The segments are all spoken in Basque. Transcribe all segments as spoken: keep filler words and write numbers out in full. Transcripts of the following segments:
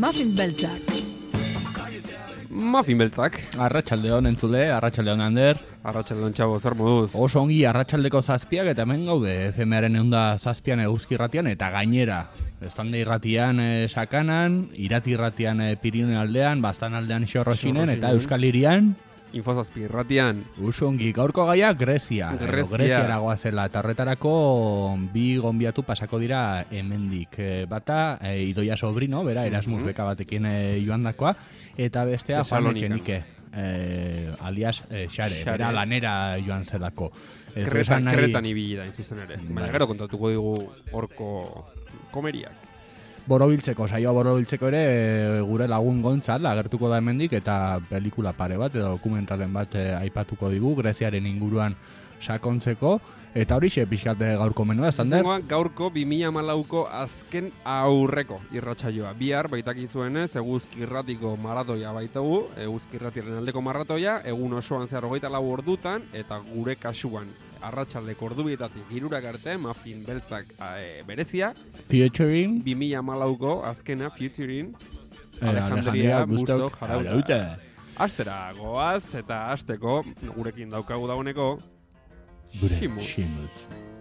Muffin beltzak. Muffin beltzak. Arratsaldeon entzule, arratsaldeon Ander. Arratsaldeon txabo, zer moduz? Oso ongi arratsaldeko zazpiak eta hemen gaude F M aren eunda zazpian eguzki irratian eta gainera. Estande irratian e, Sakanan, irati irratian e, Pirineo aldean, Bastan aldean Xorroxinen eta Euskal Hirian Infozazpi irratian. Oso ongi, gaurko gaia Grezia. Grezia. Greziara goazela eta horretarako bi gonbiatu pasako dira hemendik. E, bata, e, Idoia Sobrino, bera Erasmus mm-hmm. beka batekin e, joandakoa, eta bestea Juan Etxenike. Eh, alias eh, Xare, Xare, bera lanera joan zelako. Kretan, nahi... kretan ibili da, inzuzen ere. Baina gero kontatuko digu horko komeriak. Borobiltzeko, saioa borobiltzeko ere e, gure lagun Gontzal agertuko da hemendik eta pelikula pare bat edo dokumentalen bat e, aipatuko digu Greziaren inguruan sakontzeko. Eta hori xe pixkate gaurko menua, Zander? Gaurko bi mila hamalauko azken aurreko irratsaioa. Bihar baitakizuenez, eguzki irratiko maratoia baitagu, eguzki irratiaren aldeko maratoia, egun osoan zehar hogeita lau ordutan, eta gure kasuan arratsaldeko ordubietatik hirurak arte, Muffin beltzak e, berezia. Featuring. bi mila hamalauko azkena, featuring. Eh, Alejandria Bustok Jarauta. Astera goaz, eta asteko gurekin daukagu dauneko, Ximus. Ximus.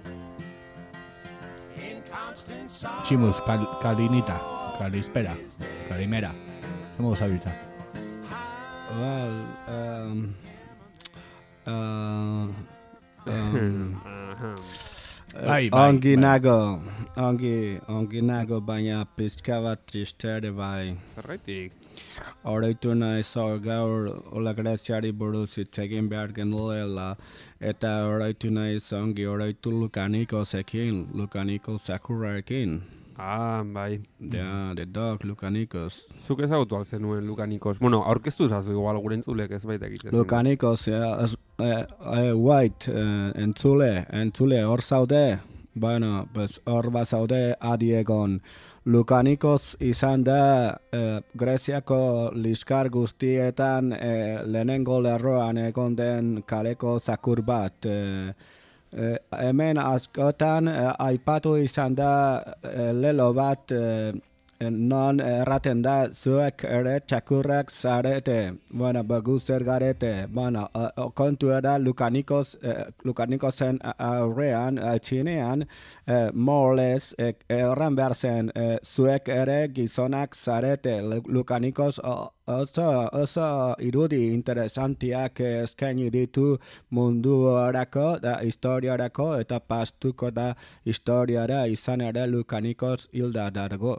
Ximus, kal, Kalinita, Kalispera, Kalimera. ¿Cómo zabiltza? Well, um, uh, um, bai, bai, ongi nago, ongi, ongi nago, baina pizka bat tristere bai. Zerraitik? Horreitu nahi zor gaur Ola Greziari buruz hitz egin behar genuela eta horreitu nahi zongi horreitu Lukanikosekin, Lukaniko Sakurarekin. Ah, bai. Ja, the dog Lukanikos. Zuk ezagutu alzenuen Lukanikos. Bueno, aurkeztu zazu igual gure entzulek ez baita egiten. Lukanikos, ja, eh, eh, white, eh, entzule, entzule hor zaude. Bueno, pues hor bazaude adiegon. Lukanikos izan da eh, Greziako liskar guztietan eh, lehenengo lerroan egon den kaleko zakur bat. Eh, eh, hemen askotan eh, aipatu izan da eh, lelo bat eh, non erraten da zuek ere txakurrak zarete. Bueno, bagu zer garete. Bueno, uh, kontua da Lukanikos, uh, Lukanikosen aurrean, uh, txinean, uh, more or less, uh, erran behar zen, uh, zuek ere gizonak zarete. Lukanikos uh, oso, oso irudi interesantiak eskaini ditu munduarako, da historiarako, eta pastuko da historiara izan ere Lukanikos hilda dargo.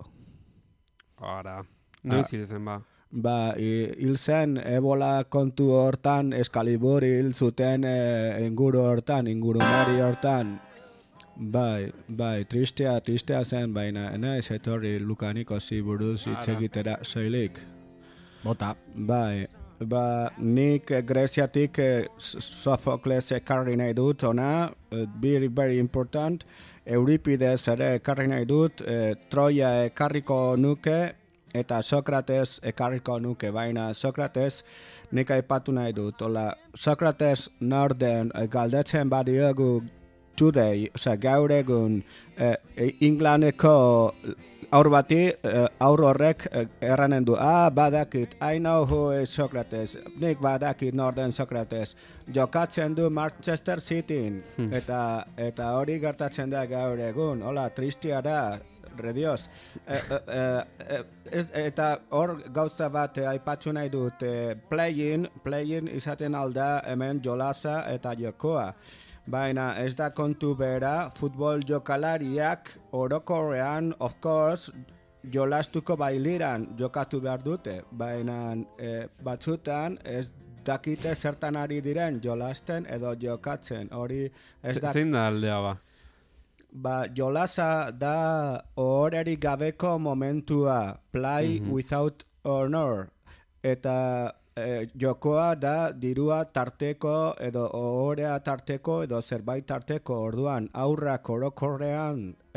Ara, noiz hil zen ba? Ba, hil zen ebola kontu hortan, Eskalibur hil zuten e, inguru hortan, ingurumari hortan. Bai, bai, tristea, tristea zen, baina naiz etorri Lukanikosi buruz hitz egitera soilik. Bota. Bai, ba, nik Greziatik Sofokles ekarri nahi dut, ona, very, very important. Euripides ere ekarri nahi dut, e, Troia ekarriko nuke eta Sokrates ekarriko nuke, baina Sokrates nik aipatu nahi dut. Ola, Sokrates norden e, galdetzen badiogu today, oza, gaur egun e, e, Inglaneko aur bati, e, aur horrek e, erranen du, ah, badakit, I know who is Socrates, nik badakit norden Socrates, jokatzen du Manchester Cityn, hmm. eta, eta hori gertatzen da gaur egun, hola, tristia da, redioz. E, e, e, ez, eta hor gauza bat e, aipatzu nahi dut, e, play-in, play-in izaten alda hemen jolasa eta jokoa. Baina ez da kontu bera, futbol jokalariak orokorrean, of course, jolastuko bailiran jokatu behar dute. Baina e, batzutan ez dakite zertan ari diren jolasten edo jokatzen. Hori ez da... Zein da aldea ba? Ba, jolasa da ohorerik gabeko momentua, play mm-hmm. without honor. Eta... E, jokoa da dirua tarteko edo ohorea tarteko edo zerbait tarteko, orduan aurrak orokorrean e,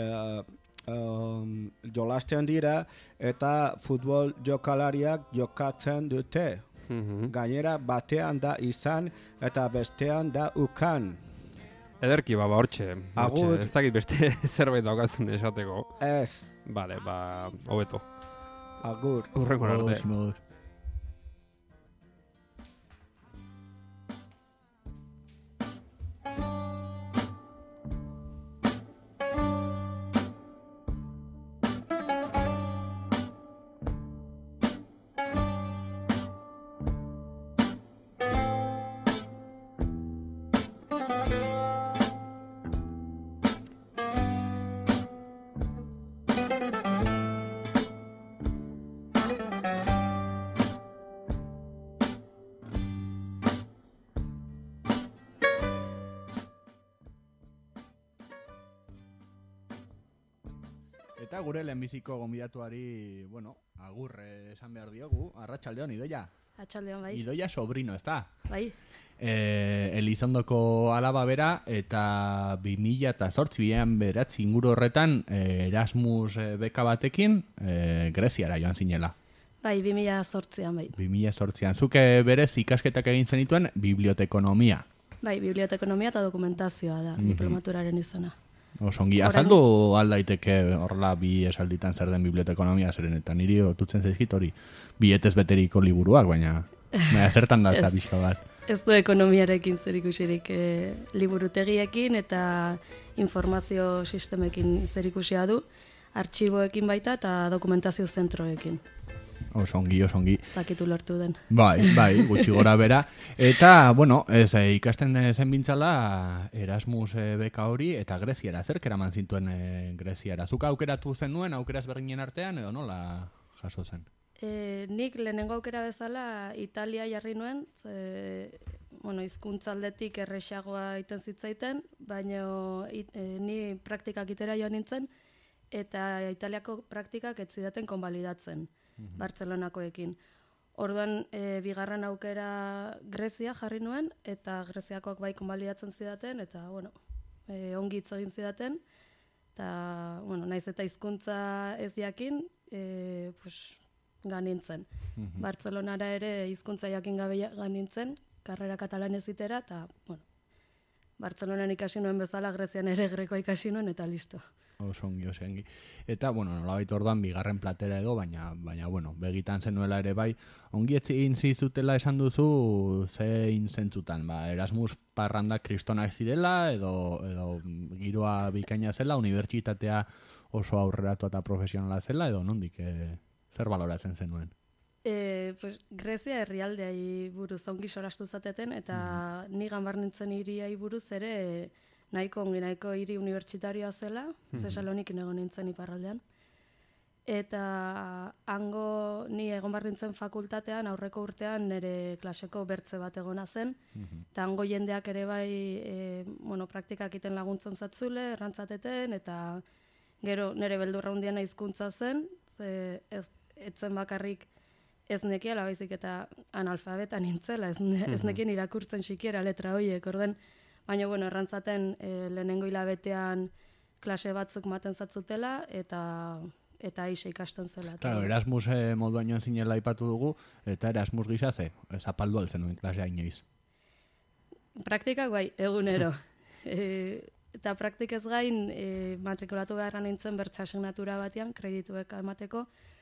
um, jolasten dira eta futbol jokalariak jokatzen dute. Mm-hmm. Gainera batean da izan eta bestean da ukan. Ederki baba hortxe. Agut. Ez dakit beste zerbait daukazun esateko. Ez. Bale, ba, hobeto. Agur. Urrengo arte. Agur. Eta gure lehenbiziko gonbidatuari, bueno, agur eh, esan behar diogu, arratsaldeon, Idoia. Arratsaldeon, bai. Idoia sobrino, ez da? Bai. Eh, Elizondoko alaba bera, eta bi mila zortzian beratzi inguru horretan eh, Erasmus eh, beka batekin eh, Greziara joan zinela. Bai, bi mila zortzian, bai. bi mila zortzian. Zuke berez ikasketak egin zenituen bibliotekonomia. Bai, bibliotekonomia eta dokumentazioa da, mm-hmm. diplomaturaren izana. Osongi, azaldu aldaiteke horrela bi esalditan zer den bibliotekonomia zeren, eta niri otutzen zaizkit hori bietez beteriko liburuak, baina, baina zertan datza pixka bat. Ez du ekonomiarekin zerikusirik e, liburutegiekin eta informazio sistemekin zerikusia du, artxiboekin baita eta dokumentazio zentroekin. Osongi, osongi. Ez dakitu lortu den. Bai, bai, gutxi gora bera. Eta, bueno, ez, e, ikasten zen bintzala Erasmus e, beka hori eta Greziara. Zerk eraman zintuen e, Greziara? Zuk aukeratu zen nuen, aukeraz berdinen artean, edo nola jaso zen? E, nik lehenengo aukera bezala Italia jarri nuen, ze, bueno, hizkuntzaldetik erresagoa iten zitzaiten, baina e, ni praktikak itera joan nintzen, eta Italiako praktikak ez zidaten konbalidatzen. Bartzelonakoekin. Orduan, e, bigarren aukera Grezia jarri nuen, eta Greziakoak bai konbalidatzen zidaten, eta, bueno, e, ongi hitz egin zidaten, eta, bueno, naiz eta hizkuntza ez jakin, e, pues, ganintzen. Mm-hmm. Bartzelonara ere hizkuntza jakin gabe ganintzen, karrera katalanez itera, eta, bueno, Bartzelonan ikasi nuen bezala, Grezian ere grekoa ikasi nuen, eta listo. Osongi, osongi. Eta, bueno, nolabait orduan bigarren platera edo, baina, baina bueno, begitan zenuela ere bai, ongi egin zizutela esan duzu zein zentzutan, ba, Erasmus parranda kristonak zirela, edo, edo giroa bikaina zela, unibertsitatea oso aurreratu eta profesionala zela, edo nondik, e, zer baloratzen zenuen? E, pues, Grezia herrialdeai buruz ongi sorastu zateten, eta mm. ni ganbar nintzen hiriai buruz ere, nahiko ongi, nahiko hiri unibertsitarioa zela, mm-hmm. Zesalonikin egon nintzen iparraldean. Eta hango ni egon behar nintzen fakultatean, aurreko urtean nire klaseko bertze bat egona zen, mm-hmm. eta hango jendeak ere bai e, bueno, praktikak iten laguntzen zatzule, errantzateten, eta gero nire beldurra hundiena hizkuntza zen, ze ez, etzen bakarrik ez nekiela baizik eta analfabetan nintzela, ez, mm-hmm. ez nekien irakurtzen sikiera letra horiek, orden. Baina, bueno, errantzaten e, lehenengo hilabetean klase batzuk maten zatzutela, eta eta eixe ikasten zela. Claro, Erasmus eh, moduan joan zinela aipatu dugu, eta Erasmus gisa ze, zapaldu altzen nuen klasea inoiz. Praktikak bai, egunero. e, eta praktikez gain, e, matrikulatu beharra nintzen bertza asignatura batean, kredituek emateko,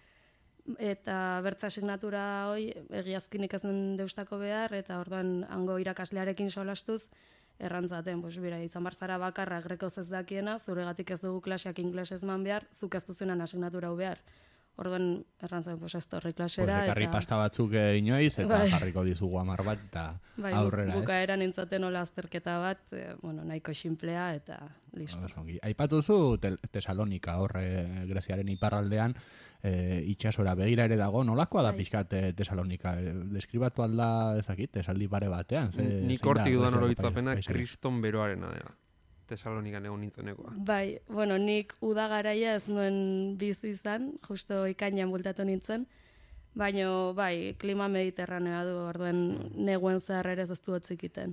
eta bertza asignatura hoi egiazkinik ez den deustako behar, eta orduan hango irakaslearekin solastuz, errantzaten, pues, bera, izan barzara bakarra grekoz ez dakiena, zuregatik ez dugu klaseak inglesez man behar, zuk ez duzenan asignatura hau behar. Orduan, errantzaten, pues, ez torri klasera. Pues, ekarri eta... pasta batzuk inoiz, eta bai. Jarriko dizugu amar bat, eta bai, aurrera, buka eran nintzaten hola azterketa bat, e, bueno, nahiko xinplea, eta listo. Aipatu zu, Tesalonika, horre Greziaren iparraldean, e, itxasora begira ere dago, nolakoa da bai. Pixkat e, Tesalonika? E, deskribatu alda ezakit, esaldi pare batean? Ze, Nik hortik dudan oroitzapena kriston beroarena dela. Tesalonikan egon nintzenekoa. Bai, bueno, nik uda garaia ez nuen bizi izan, justo ikainan bultatu nintzen, baina bai, klima mediterranea du, orduan neguen zehar ere ez du hotzikiten.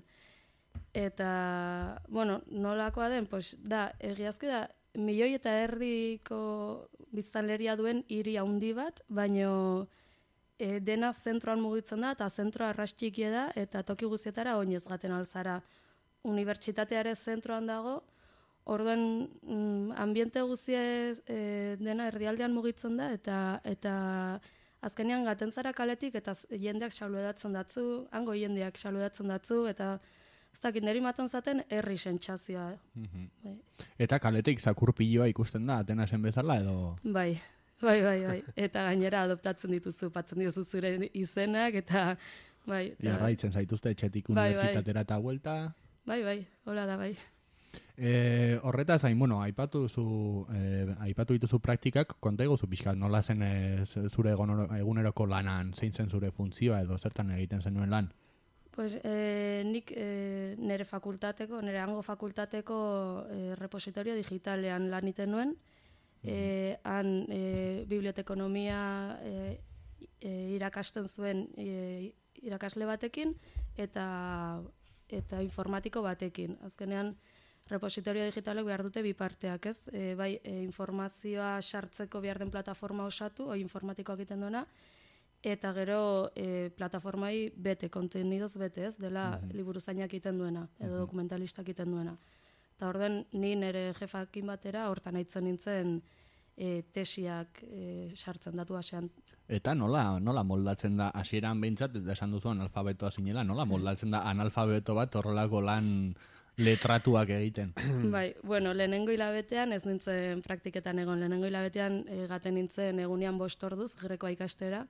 Eta, bueno, nolakoa den, pues, da, egiazki da, milioi eta erdiko biztanleria duen hiri handi bat, baina e, dena zentroan mugitzen da, eta zentroa arrastxikie da, eta toki guztietara oinez gaten alzara. Unibertsitateare zentroan dago, Orduan, mm, ambiente guzia e, dena erdialdean mugitzen da, eta eta azkenean gaten zara kaletik, eta jendeak saludatzen datzu, hango jendeak saludatzen datzu, eta ez dakit niri maten zaten herri sentsazioa. Mm-hmm. Bai. Eta kaletik zakurpiloa ikusten da, Atenasen bezala, edo? Bai, bai, bai, bai. Eta gainera adoptatzen dituzu, patzen dituzu zure izenak, eta bai. Jarraitzen zaituzte etxetik unibertsitatera eta huelta. Bai, bai, hola da, bai. E, horretaz, hain, bueno, aipatu, zu, e, aipatu dituzu praktikak, konta egozu pixkat, nola zen e, zure eguneroko lanan, zein zen zure funtzioa edo zertan egiten zenuen lan? Pues e, nik e, nire fakultateko, nire hango fakultateko e, repositorio digitalean lan iten nuen, e, han e, bibliotekonomia e, e, irakasten zuen e, irakasle batekin, eta, eta informatiko batekin. Azkenean, repositorio digitalek behar dute bi parteak, ez? E, bai, e, informazioa sartzeko behar den plataforma osatu, oi informatikoak egiten duena, eta gero e, plataformai bete, kontenidoz bete, ez? Dela mm-hmm. liburuzainak egiten duena, edo mm-hmm. dokumentalistak egiten duena. Eta orduan, ni nire jefakin batera, hortan aitzen nintzen e, tesiak e, sartzen datu hasean. Eta nola, nola moldatzen da, hasieran behintzat, esan duzu analfabetoa zinela, nola moldatzen da analfabeto bat horrelako lan letratuak egiten? Bai, bueno, lehenengo hilabetean ez nintzen praktiketan egon, lehenengo hilabetean e, gaten nintzen egunean bost orduz, grekoa ikastera,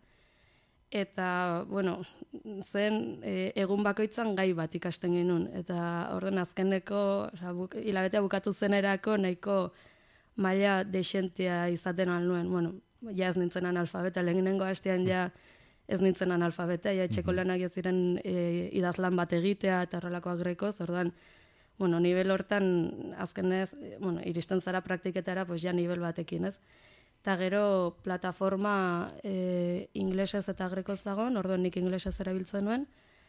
eta, bueno, zen e, egun bakoitzan gai bat ikasten genuen, eta orden azkeneko, oza, buk, hilabetea bukatu zenerako nahiko maila desentia izaten alnuen, bueno, ja ez nintzen analfabeta, lehenengo hastean ja ez nintzen analfabeta, ja etxeko lanak ez ziren e, idazlan bat egitea eta horrelakoak grekoz, orduan, bueno, nivel hortan azkenez, bueno, iristen zara praktiketara, pues ja nivel batekin, ez? Eta gero plataforma e, inglesez eta grekoz dagoen, orduan nik inglesez erabiltzen nuen,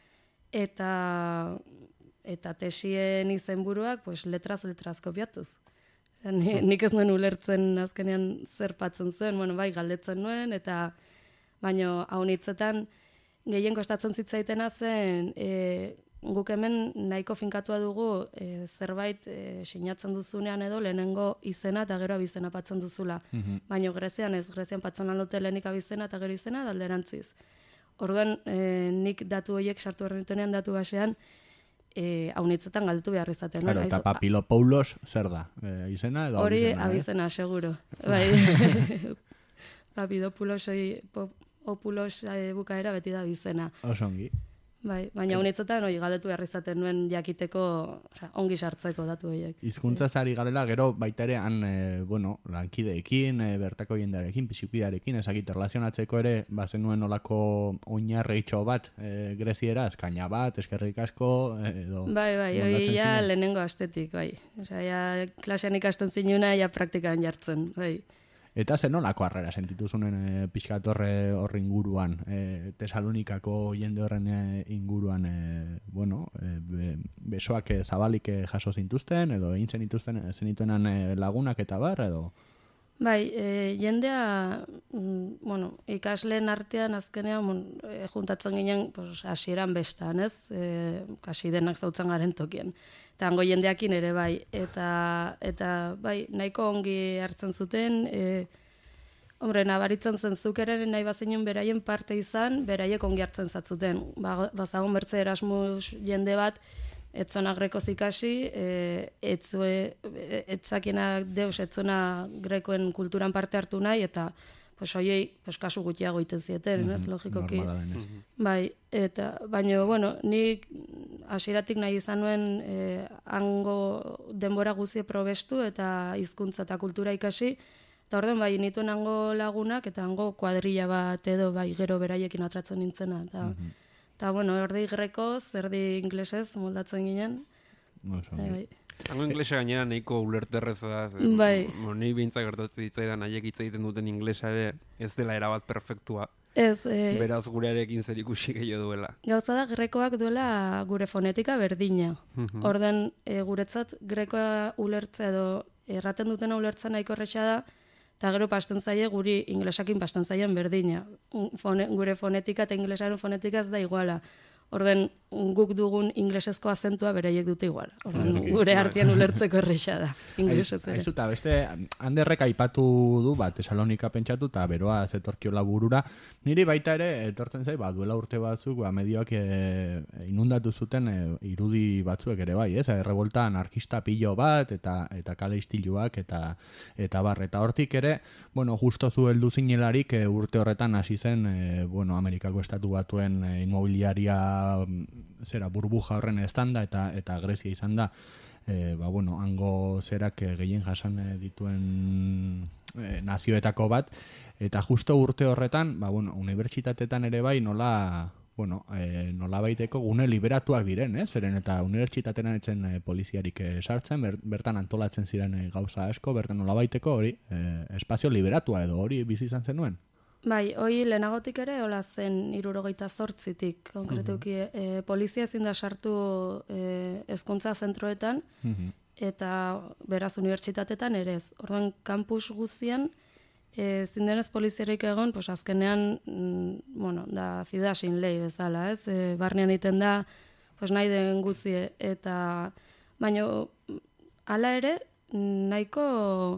eta eta tesien izenburuak, pues letraz letraz kopiatuz. Ni, nik ez nuen ulertzen azkenean zerpatzen zuen, bueno, bai, galdetzen nuen, eta baino haunitzetan gehien kostatzen zitzaitena zen, e, guk hemen nahiko finkatua dugu e, zerbait e, sinatzen duzunean edo lehenengo izena eta gero abizena patzen duzula. Mm-hmm. Baina Grezian ez, Grezian patzen aldote lehenik abizena eta gero izena dalderantziz. Orduan e, nik datu horiek sartu errentunean datu basean e, haunitzetan galtu behar izaten. Claro, eta Papilopoulos zer da? E, izena edo hori abizena? Hori abizena, eh? Seguro. Bai. Papilopoulos Opulos e, bukaera beti da abizena. Osongi. Bai, baina honetzetan hori galdetu behar izaten nuen jakiteko, osea, ongi sartzeko datu horiek. Hizkuntza zari garela, gero baita ere han, e, bueno, lankideekin, e, bertako jendearekin, pisipidarekin, ezakit, relazionatzeko ere, bazen nuen olako oinarreitxo bat, e, grezieraz, kaina bat, eskerrik asko, edo... Bai, bai, hori ja lehenengo astetik, bai. Osea, ja, klasean ikasten zinuna, ja praktikan jartzen, bai. Eta zen nolako harrera sentituzunen e, pixkat horre horre inguruan, e, Tesalonikako jende horren e, inguruan, e, bueno, e, be, besoak e, zabalik e, jaso zintuzten, edo egin zenituzten, zenituenan e, lagunak eta bar, edo? Bai, e, jendea, mm, bueno, ikasleen artean azkenean bon, e, juntatzen ginen pues, hasieran bestan, ez? E, kasi denak zautzen garen tokien. Eta hango jendeakin ere bai, eta, eta bai, nahiko ongi hartzen zuten, e, hombre, nabaritzen zen zukeren nahi bazinun beraien parte izan, beraiek ongi hartzen zatzuten. Ba, bazagun bertze Erasmus jende bat, etzona grekoz ikasi, e, etzue, etzakienak deus etzona grekoen kulturan parte hartu nahi, eta pues hoiei pues kasu gutxiago iten zieten, mm-hmm. ez, logikoki. Mm-hmm. Bai, eta, baina, bueno, nik hasieratik nahi izan nuen eh, hango denbora guzie probestu eta hizkuntza eta kultura ikasi, eta orden bai, nituen hango lagunak eta hango kuadrilla bat edo bai gero beraiekin atratzen nintzena. Eta, mm-hmm. eta bueno, erdi grekoz, erdi inglesez moldatzen ginen. No, bai, bai. Hango inglesa gainera nahiko ulerterreza da. Bai. Ni behintzak gertatzen ditzaidan haiek hitz egiten duten inglesa ere ez dela erabat perfektua. Ez, e, beraz gurearekin zer ikusi gehiago duela. Gauza da, grekoak duela gure fonetika berdina. Mhm. Orden, e, guretzat grekoa ulertzea edo erraten dutena ulertzea nahiko erresa da, eta gero pasten zaie guri inglesakin pasten zaien berdina. Fone, gure fonetika eta inglesaren fonetika ez da iguala. Orden, guk dugun inglesezko azentua beraiek dute igual. Orduan, gure artean ulertzeko erresa da, inglesez ere. Aizu, eta beste, handerrek aipatu du, ba, Tesalonika pentsatu, eta beroa zetorkiola burura. Niri baita ere, etortzen zai, ba, duela urte batzuk, ba, medioak e, inundatu zuten e, irudi batzuek ere bai, ez? Errebolta anarkista pilo bat, eta eta kale istiluak, eta eta bar, eta hortik ere, bueno, justo zu heldu zinelarik e, urte horretan hasi zen, e, bueno, Amerikako estatu batuen e, inmobiliaria zera burbuja horren estanda, eta eta Grezia izan da, e, ba, bueno, hango zerak e, gehien jasan e, dituen e, nazioetako bat, eta justo urte horretan, ba, bueno, unibertsitatetan ere bai nola, bueno, e, nola baiteko gune liberatuak diren, eh? Zeren eta unibertsitatean etzen e, poliziarik e, sartzen, ber, bertan antolatzen ziren e, gauza asko, bertan nola baiteko hori, e, espazio liberatua edo hori bizi izan zenuen? Bai, hoi lehenagotik ere, hola zen hirurogeita zortzitik, konkretuki, uh -huh. e, polizia ezin da sartu e, hezkuntza zentroetan, uh -huh. eta beraz unibertsitatetan ere ez. Orduan, kampus guztian, e, zindenez poliziarik egon, pues azkenean, mm, bueno, da ciudad sin ley bezala, ez? E, barnean iten da, pues nahi den guzie, eta baino, hala ere, nahiko...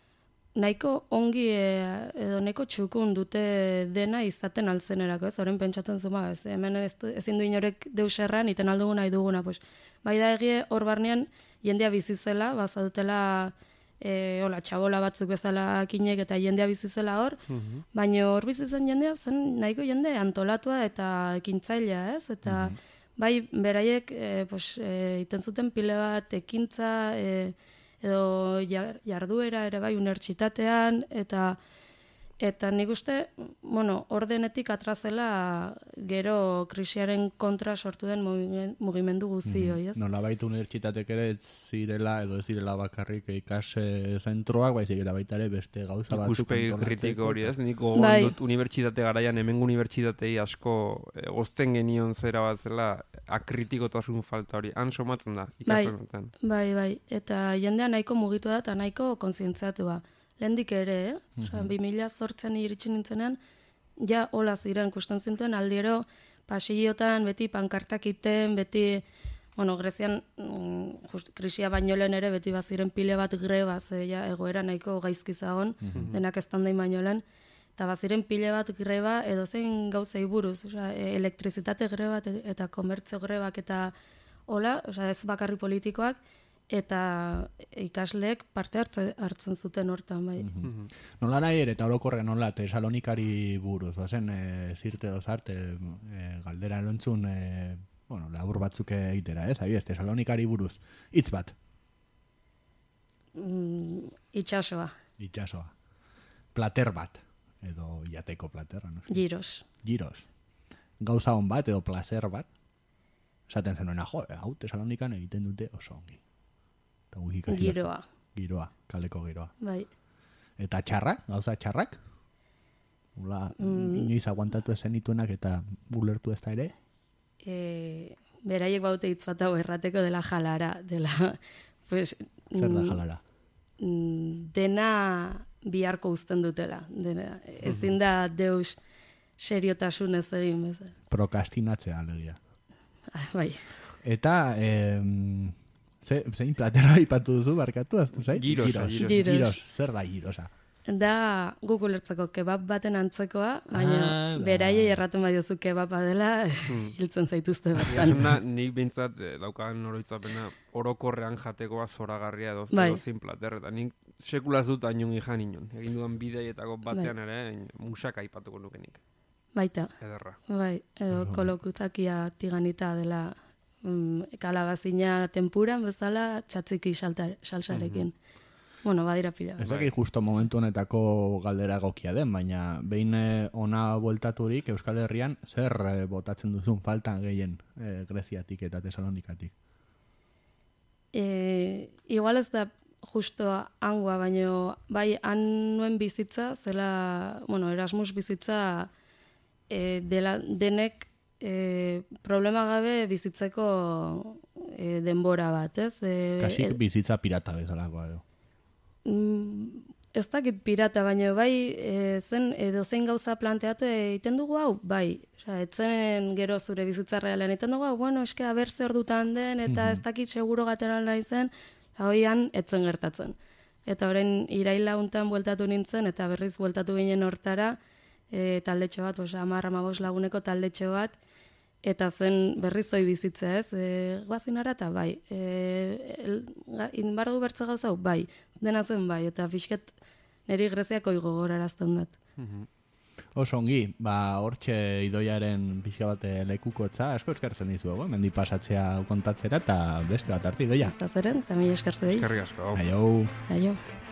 nahiko ongi e, edo nahiko txukun dute dena izaten alzenerako, ez? Horren pentsatzen zuma, ez? Hemen ez, ezin du inorek deus erran, iten aldugu nahi duguna, pues. Bai da egie hor barnean jendea bizizela, bazadutela e, hola, txabola batzuk bezala kinek eta jendea bizizela hor, uh-huh. baina hor bizitzen jendea zen nahiko jende antolatua eta ekintzailea, ez? Eta uh-huh. bai beraiek e, pues, e, iten zuten pile bat ekintza, e, edo jarduera ere bai unibertsitatean, eta eta nik uste, bueno, ordenetik atrazela gero krisiaren kontra sortu den mugimendu guzti hori, ez? Nola baita unibertsitatek ere ez zirela, edo ez zirela bakarrik ikas zentroak, bai zirela baita ere beste gauza batzuk. Ikuspegi kritiko hori, ez? Nik gogoan dut unibertsitate garaian, hemengo unibertsitatei asko gozten genion zera bat zela akritikotasun falta hori, han somatzen da, ikaslenetan. Bai, bai, eta jendea nahiko mugitu da eta nahiko kontzientziatua. Lehendik ere, eh? Osa, bi mila zortzen iritsi nintzenean, ja hola ziren kusten zintuen, aldiero pasillotan beti pankartak iten, beti, bueno, Grezian mm, just, krisia baino lehen ere beti baziren pile bat greba, ze ja, egoera nahiko gaizki zagon, mm-hmm. denak estandain baino lehen, eta baziren pile bat greba edo zein gauzei buruz, osa, elektrizitate greba eta komertzio grebak eta hola, osa, ez bakarri politikoak, eta ikasleek parte hartze, hartzen zuten hortan, bai. Mm-hmm. Nola nahi ere, eta orokorrean nola, Tesalonikari buruz, bazen e, zirte dozarte, e, galdera erontzun, e, bueno, labur batzuk egitera, ez? Ahi, ez, Tesalonikari buruz, hitz bat. Mm, itxasoa. Itxasoa. Plater bat, edo jateko platerra, no? Giros. Giros. Gauza hon bat, edo placer bat. Esaten zenuena, jo, hau Tesalonikan egiten dute oso ongi. Giroa. Giroa, kaleko giroa. Bai. Eta txarrak, gauza txarrak? Ula, mm. inoiz aguantatu ezen ituenak eta bulertu ez da ere? E, beraiek baute hitz bat hau errateko dela jalara. Dela, pues, zer da jalara? Dena biharko uzten dutela. Dena, ezin da deus seriotasunez egin. Bez. Prokastinatzea, alegia. Bai. Eta... Eh, Ze, zein platera ipatu duzu, barkatu, aztu zait? Giros, giros. Giros. Giros. Zer da girosa? Da guk ulertzeko kebab baten antzekoa, baina ah, beraiei erraten badiozu kebaba dela, hmm. hiltzen zaituzte bertan. Ja, nik bintzat eh, daukan oroitzapena orokorrean jatekoa zoragarria edo, bai. edo zin plater, eta nik sekulaz dut ainungi jan inon. Egin dudan bideietako batean bai. ere, musaka aipatuko nukenik. Baita. Ederra. Bai, edo uh-huh. kolokutakia tiganita dela... Mm, kalabazina tempuran bezala txatziki salsarekin. Mm-hmm. Bueno, badira pila. Ez dakit justo momentu honetako galdera gokia den, baina behin ona bueltaturik Euskal Herrian zer e, botatzen duzun faltan gehien e, Greziatik eta Tesalonikatik? E, igual ez da justo hangoa, baina bai han nuen bizitza, zela, bueno, Erasmus bizitza e, dela, denek E, problema gabe bizitzeko e, denbora bat, ez? E, Kasik bizitza pirata bezalakoa edo. Mm, ez dakit pirata, baina bai, e, zen edo zein gauza planteatu egiten dugu hau, bai. Osea, etzen gero zure bizitza realean egiten dugu hau, bueno, eske aber zer dutan den, eta ez dakit seguro gatera nahi zen, hoian etzen gertatzen. Eta orain iraila hontan bueltatu nintzen, eta berriz bueltatu ginen hortara, e, taldetxo bat, osea, hamar hamabost laguneko taldetxo bat, eta zen berriz hoi bizitzea, ez? E, guazinara eta bai. E, inbardu bertze gauzau, bai. Dena zen bai, eta pixket niri Greziako gogorarazten dut. Oso ongi, ba, hortxe Idoiaren pixka bat lekukotza, asko eskertzen dizuegu, mendi pasatzea kontatzera, eta beste bat harti, Idoia. Ez da zeren, eta mi eskertze dut. Eskerri asko. Aio. Aio.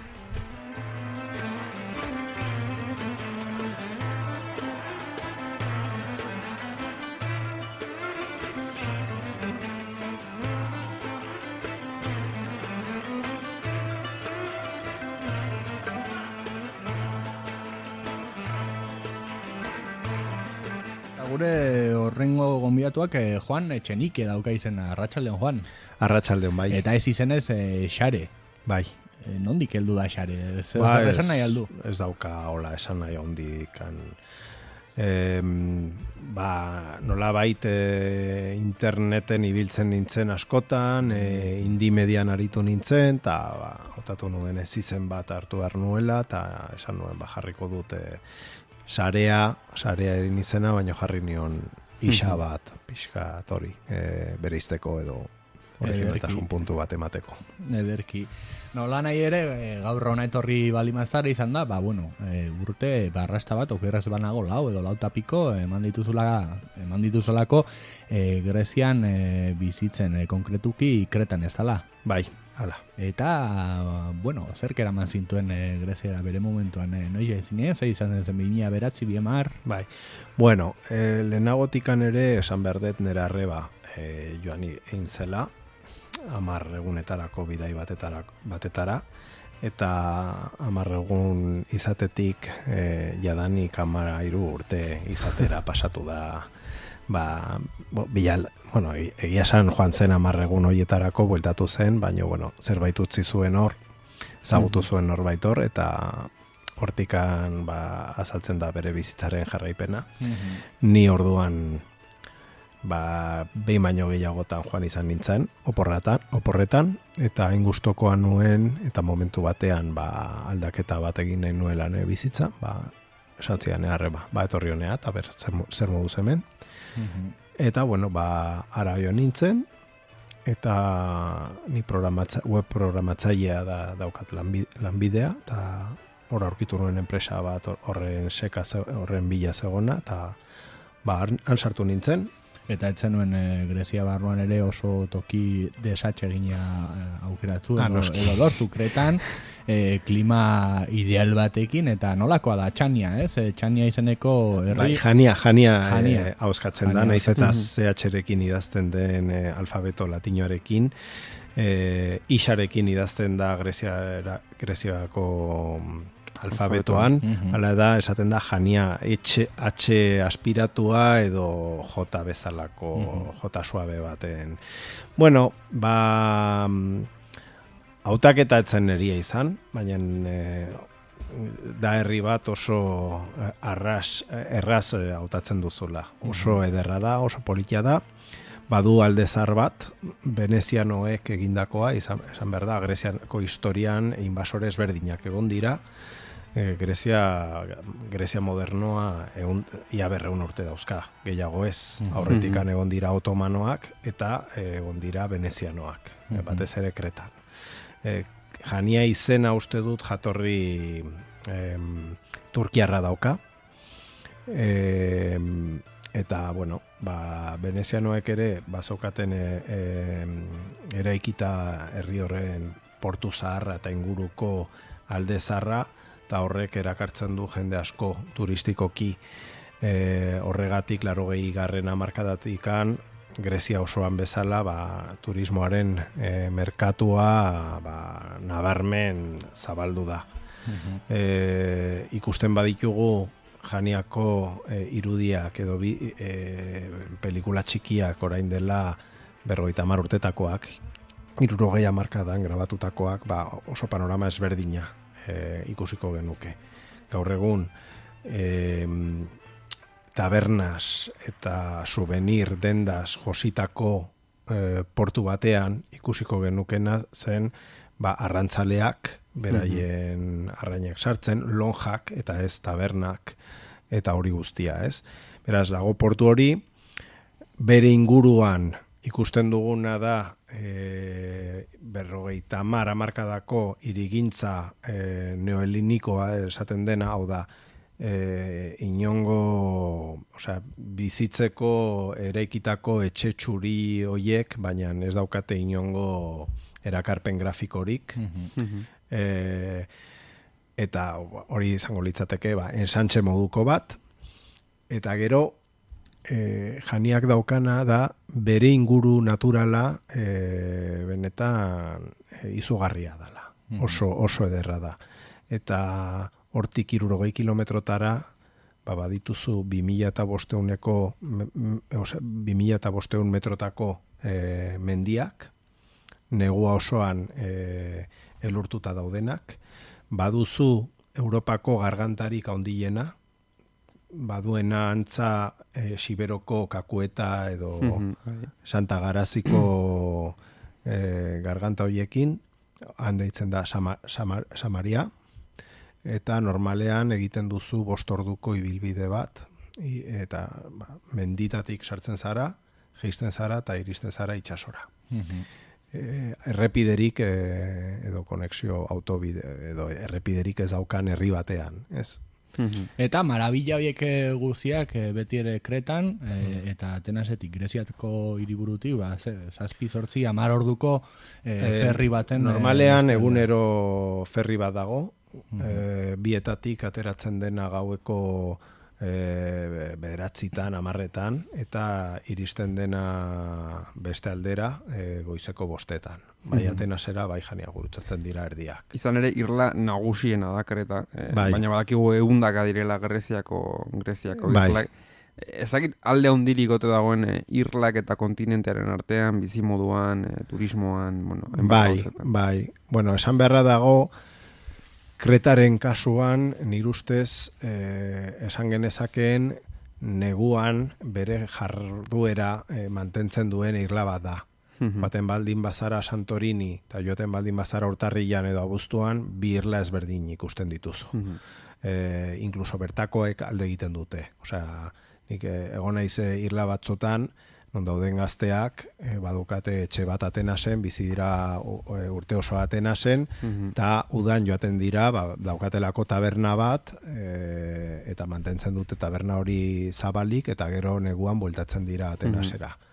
Gure horrengo gonbidatuak eh, Juan Etxenike dauka izena, Arratsaldeon Juan. Arratsaldeon bai. Eta ez izenez eh, Xare. Bai. E, nondik heldu da Xare? Ez, ba, ez, esan nahi aldu? Ez dauka hola esan nahi hondik. E, ba, nola bait e, interneten ibiltzen nintzen askotan, e, indie median aritu nintzen, eta ba, otatu nuen ez izen bat hartu behar nuela, eta esan nuen ba, jarriko dute Sarea, sarea erin izena, baina jarri nion isa bat, pixka hori, e, bereizteko edo originaltasun puntu bat emateko. Ederki. Nola nahi ere, e, gaur hona etorri balimazara izan da, ba, bueno, e, urte, barrasta bat, okerraz banago lau edo lauta piko, eman dituzula, eman dituzolako e, Grezian e, bizitzen, e, konkretuki Kretan ez dala. Bai, hala. Eta, bueno, zerk eraman zintuen e, Greziara bere momentuan, e, noia ezin ez, izan zen bi mila beratzi, bi hamar. Bai, bueno, e, lehenagotikan ere esan behar dut nire arreba e, joan egin zela, hamar egunetarako bidai batetara, batetara eta hamar egun izatetik e, jadanik hamar hiru urte izatera pasatu da. Ba, bo, bilal, bueno, egia esan joan zen hamar egun horietarako bueltatu zen, baina bueno, zerbait utzi zuen hor, ezagutu zuen norbait hor, eta hortikan ba, azaltzen da bere bizitzaren jarraipena. Mm-hmm. Ni orduan ba, behin baino gehiagotan joan izan nintzen, oporretan, oporretan, eta hain gustokoa nuen, eta momentu batean ba, aldaketa bat egin nahi nuelan bizitza, ba, esatzian eharreba, ba, etorri honea, eta ber, zer, zer moduz hemen. Mm-hmm. Eta, bueno, ba, ara jo nintzen, eta ni programatza, web programatzailea da, daukat lanbidea, eta hor aurkitu nuen enpresa bat horren seka, horren bila zegona, eta ba, han sartu nintzen. Eta etzen nuen e, Grezia barruan ere oso toki desatxe egina e, aukeratu, ah, edo, edo lortu Kretan, e, klima ideal batekin, eta nolakoa da, Txania, ez? E, Txania izeneko herri... Bai, Jania, Jania, Jania. E, hauskatzen da, naiz eta C H-rekin idazten den e, alfabeto latinoarekin, e, isarekin idazten da Grezia, Greziako alfabetoan, hala da, esaten da Jania, H, H aspiratua edo J bezalako, J suabe baten. Bueno, ba, hautaketa etzen neria izan, baina e, da herri bat oso arras, erraz hautatzen duzula. Oso ederra da, oso politia da, badu aldezar bat, venezianoek egindakoa, izan, esan behar da, Greziako historian inbasore ezberdinak egon dira, E, Grezia, Grezia modernoa egun, ia berreun urte dauzka, gehiago ez, aurretikan egon dira otomanoak eta egon dira venezianoak, mm-hmm. e, batez ere Kretan. E, Jania izena uste dut jatorri em, turkiarra dauka, e, eta, bueno, ba, venezianoek ere bazaukaten e, e, eraikita herri horren portu zaharra eta inguruko alde zaharra, eta horrek erakartzen du jende asko turistikoki e, horregatik laurogei garren hamarkadatikan Grezia osoan bezala ba, turismoaren e, merkatua ba, nabarmen zabaldu da. Mm-hmm. E, ikusten baditugu Janiako e, irudiak edo bi, e, pelikula txikiak orain dela berrogeita hamar urtetakoak, hirurogei hamarkadan grabatutakoak ba, oso panorama ezberdina e, ikusiko genuke. Gaur egun e, tabernas eta souvenir dendaz jositako e, portu batean ikusiko genukena zen ba, arrantzaleak, beraien arrainak sartzen, lonjak eta ez tabernak eta hori guztia, ez? Beraz, dago portu hori, bere inguruan ikusten duguna da e, berrogeita hamar hamarkadako hirigintza e, neohelenikoa esaten dena, hau da, e, inongo, osea, bizitzeko eraikitako etxe txuri hoiek, baina ez daukate inongo erakarpen grafikorik. Mm-hmm. e, eta hori izango litzateke, ba, ensantxe moduko bat, eta gero, E, janiak daukana da bere inguru naturala e, benetan e, izugarria dela. Oso, oso ederra da. Eta hortik hirurogei kilometrotara ba, badituzu bi mila bostehuneko bi mila bostehun metrotako e, mendiak, negua osoan e, elurtuta daudenak, baduzu Europako gargantarik handiena, baduena antza e, Siberoko Kakueta edo mm-hmm. Santa Garaziko e, garganta hoiekin, handeitzen da Sama, Sama, Samaria, eta normalean egiten duzu bost orduko ibilbide bat, I, eta ba, menditatik sartzen zara, jaisten zara eta iristen zara itsasora. Mm-hmm. e, errepiderik e, edo konexio autobide edo errepiderik ez daukan herri batean, ez? Eta marabila horiek guztiak beti ere Kretan, e, eta Atenasetik, Greziatko hiriburutik, ba, zazpi zortzi, hamar orduko e, ferri baten... Normalean e, egunero ferri bat dago, mm-hmm. e, bietatik ateratzen dena gaueko e, bederatzitan, hamarretan, eta iristen dena beste aldera e, goizeko bostetan. Bai Atenasera, bai Jania gurutzatzen dira erdiak. Izan ere, irla nagusiena da Kreta, eh, bai. Baina badakigu ehundaka direla Greziako, Greziako bai. Irlak. Ezakit alde handirik ote dagoen eh, irlak eta kontinentearen artean, bizimoduan, eh, turismoan, bueno, bai, bai. Bueno, esan beharra dago, Kretaren kasuan, nire ustez, eh, esan genezakeen, neguan bere jarduera eh, mantentzen duen irla bat da. Baten baldin bazara Santorini eta joaten baldin bazara Urtarrilan edo abuztuan, bi irla ezberdin ikusten dituzu. Uh-huh. e, inkluso bertakoek alde egiten dute. Osea, nik egon naiz irla batzotan, non dauden gazteak, e, badukate etxe bat Atenasen, bizi dira urte oso Atenasen, eta uh-huh. udan joaten dira, ba, daukatelako taberna bat, e, eta mantentzen dute taberna hori zabalik, eta gero neguan bueltatzen dira Atenasera. Uh-huh.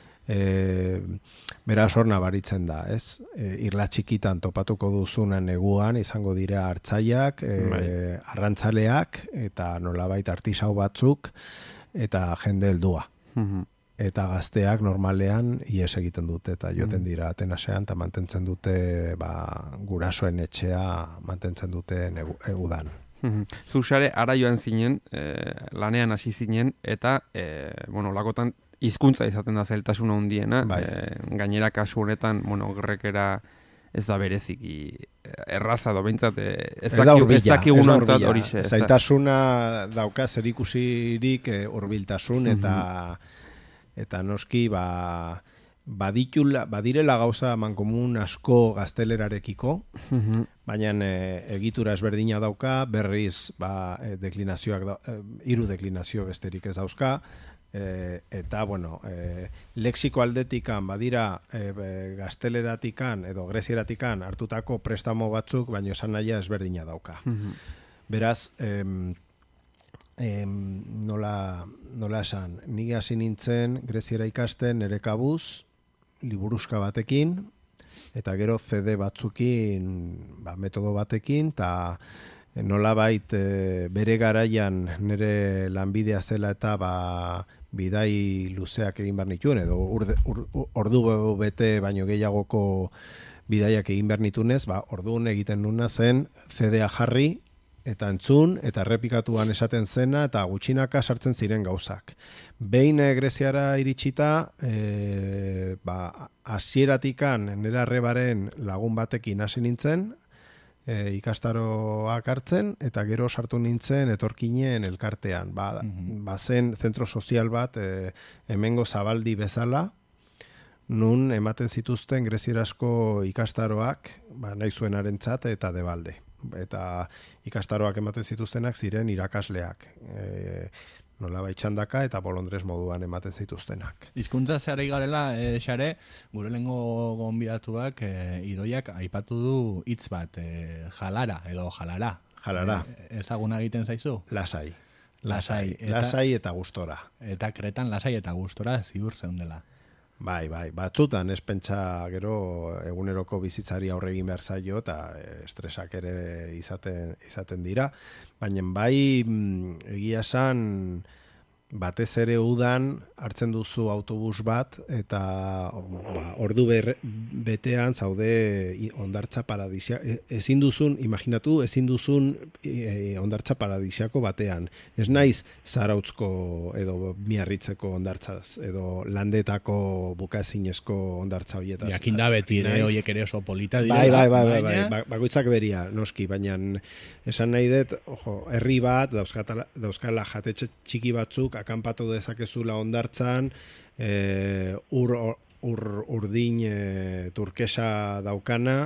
E, beraz hor nabaritzen da, ez? E, irla txikitan topatuko duzuna neguan izango dira hartzaileak, e, arrantzaleak eta nolabait artisau batzuk eta jende heldua. Mm-hmm. Eta gazteak normalean ihes egiten dute eta joten dira Atenasean eta mantentzen dute ba, gurasoen etxea mantentzen dute negu, egudan. Mm-hmm. Zuzare ara joan zinen, e, lanean hasi zinen eta e, bueno, lakotan hizkuntza izaten da zailtasuna handiena, bai. e, gainera kasu honetan, bueno, grekera ez da bereziki erraza do behintzat, ezakigun antzat hori xe. Zailtasuna dauka zerikusirik hurbiltasun e, eta eta noski ba, baditula, badirela gauza mankomun asko gaztelerarekiko, uh-huh. baina e, egitura ezberdina dauka, berriz ba, e, deklinazioak da, e, hiru deklinazio besterik ez dauzka, E, eta, bueno, e, lexiko aldetikan badira e, gazteleratikan edo grezieratikan hartutako prestamo batzuk, baina esan nahia ezberdina dauka. Mm-hmm. Beraz, em, em, nola, nola esan, nire hasi nintzen greziera ikasten nere kabuz, liburuska batekin, eta gero C D batzukin, ba, metodo batekin, eta nolabait e, bere garaian nire lanbidea zela eta ba, bidai luzeak egin behar nituen, edo urde, ur, ordu bete baino gehiagoko bidaiak egin behar nitunez, ba, orduan egiten nuna zen C D-a jarri eta entzun, eta errepikatuan esaten zena, eta gutxinaka sartzen ziren gauzak. Behin e, Greziara iritsita, e, ba, hasieratikan nire arrebaren lagun batekin hasi nintzen, e, ikastaroak hartzen, eta gero sartu nintzen etorkinen elkartean. Ba, mm-hmm. ba zen zentro sozial bat e, hemengo Zabaldi bezala, nun ematen zituzten grezierazko ikastaroak, ba, nahi zuenarentzat eta debalde. Eta ikastaroak ematen zituztenak ziren irakasleak. E, nola baitxandaka eta bolondrez moduan ematen zituztenak. Hizkuntza zeharei garela, e, xare, gure lengo gonbidatuak, e, Idoiak aipatu du hitz bat, e, jalara edo jalara. Jalara. E, ezaguna egiten zaizu? Lasai. Lasai. Eta, lasai eta gustora. Eta kretan lasai eta gustora ziur zeundela. Bai, bai, batzutan ez pentsa gero eguneroko bizitzari aurre egin behar zaio eta estresak ere izaten, izaten dira, baina bai egia esan batez ere udan hartzen duzu autobus bat eta ba, ordu ber, betean zaude hondartza paradisia, ezin duzun, imaginatu, ezin duzun e, hondartza paradisiako batean. Ez naiz Zarautzko edo Miarritzeko hondartzaz, edo Landetako bukaezinezko hondartza horietaz. Jakin da beti, ere, horiek ere oso polita dira. Bai, bai, bai, bai, bai, bai, bakoitzak beria, noski, baina esan nahi dut, ojo, herri bat, dauzkala, dauzkala jatetxe txiki batzuk, akanpatu dezakezula hondartzan, e, ur, ur, urdin e, turkesa daukana,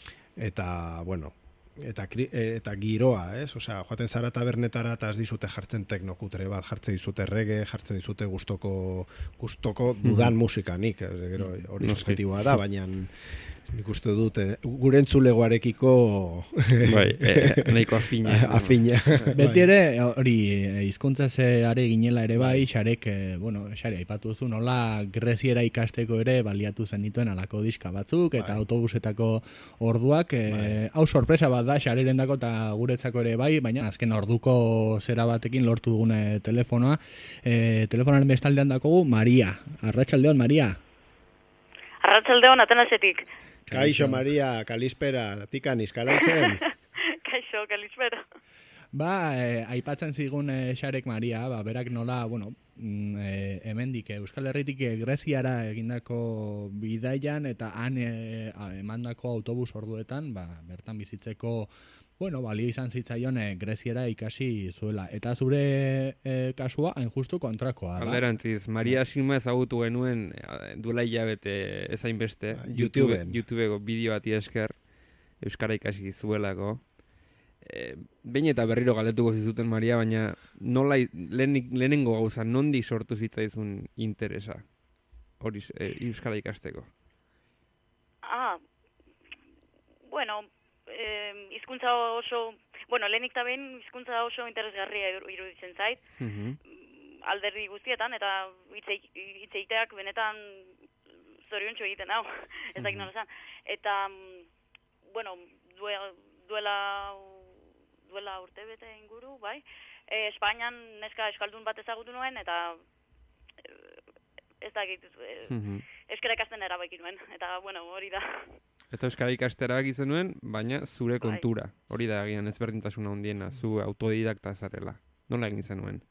eta, bueno, eta, eta giroa, ez? Osea, joaten zara tabernetara eta ez dizute jartzen teknokutre bat, jartzen dizute reggae, jartzen dizute gustoko, gustoko dudan musika, nik, gero, hori subjetiboa da, baina nik uste dut, eh, gure entzulegoarekiko bai, eh, nahiko afina. afina. Beti ere, hori, hizkuntza ze are ginela ere bai, xarek, eh, bueno, xare, aipatu duzu, nola greziera ikasteko ere baliatu zen dituen alako diska batzuk, eta bai. Autobusetako orduak, eh, bai. Hau sorpresa bat da, xarerendako eta guretzako ere bai, baina azken orduko zera batekin lortu dugune telefonoa. Eh, telefonaren bestaldean dakogu, Maria. Arratsaldeon, Maria. Arratsaldeon, Atenasetik. Kaixo, Maria, kalispera, tikan izkalaizen. Kaixo, kalispera. Ba, eh, aipatzen zigun eh, xarek Maria, ba, berak nola, bueno, eh, hemendik Euskal Herritik eh, Greziara egindako bidaian eta han eh, emandako autobus orduetan, ba, bertan bizitzeko, bueno, balio izan zitzaion eh, Greziara ikasi zuela. Eta zure eh, kasua, hain justu kontrakoa. Alderantziz, Maria Silma ezagutu genuen eh, duela hilabete ezain beste. YouTube, YouTubeko bideo bati esker euskara ikasi zuelako. E, behin eta berriro galdetuko zizuten Maria, baina nola lehenik, lehenengo gauza nondi sortu zitzaizun interesa hori e, euskara ikasteko? Ah, bueno, eh, hizkuntza oso, bueno, lehenik eta behin hizkuntza oso interesgarria iruditzen zait, uh-huh. alderdi guztietan, eta hitzeiteak benetan zoriontxo egiten hau, ez dakit nola esan. Eta, bueno, duela, duela duela urte bete inguru, bai. E, Espainian neska euskaldun bat ezagutu nuen, eta e, ez da egituz, e, mm-hmm. euskara ikasten erabaki nuen, eta, bueno, hori da. Eta euskara ikasten erabaki zenuen, baina zure kontura. Bai. Hori da agian ezberdintasuna handiena, zu autodidakta zarela. Nola egin zenuen?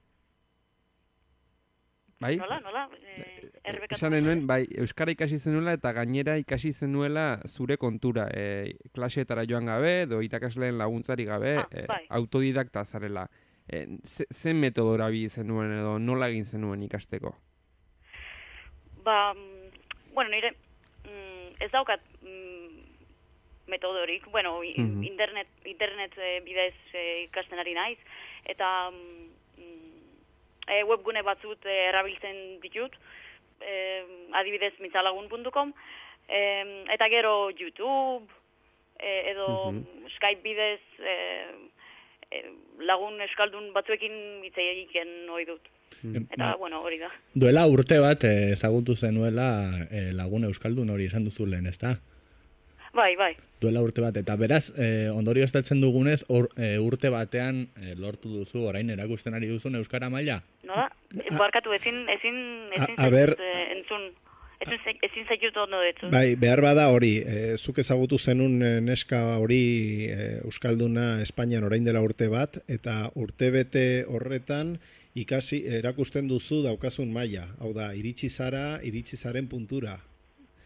Bai? Nola, nola? E, Esan nuen, bai, euskara ikasi zenuela eta gainera ikasi zenuela zure kontura. E, klaseetara joan gabe, edo irakasleen laguntzari gabe, ah, bai. e, autodidakta zarela. E, ze, zen metodora bi zenuen edo nola egin zenuen ikasteko? Ba, bueno, nire, mm, ez daukat mm, metodorik. Bueno, mm-hmm. internet, internet e, bidez e, ikasten ari naiz, eta mm, E, webgune batzut e, erabiltzen ditut, e, adibidez mitzalagun puntu com, e, eta gero YouTube, e, edo mm-hmm. Skype bidez e, e, lagun euskaldun batzuekin hitz egiten ohi dut. Mm-hmm. Eta, bueno, hori da. Duela urte bat ezagutu zenuela e, lagun euskaldun hori esan duzu lehen, ezta? Bai, bai. Duela urte bat, eta beraz, eh, ondorio estatzen dugunez, or, eh, urte batean eh, lortu duzu, orain erakusten ari duzun euskara maila? Nola? Barkatu, ezin, ezin, ezin, a, a ber, eh, entzun, ezin, ezin zaitut ondo detzu. Bai, behar bada hori, e, zuk ezagutu zenun neska hori e, euskalduna Espainian orain dela urte bat, eta urte bete horretan ikasi erakusten duzu daukazun maila, hau da, iritsi zara, iritsi zaren puntura.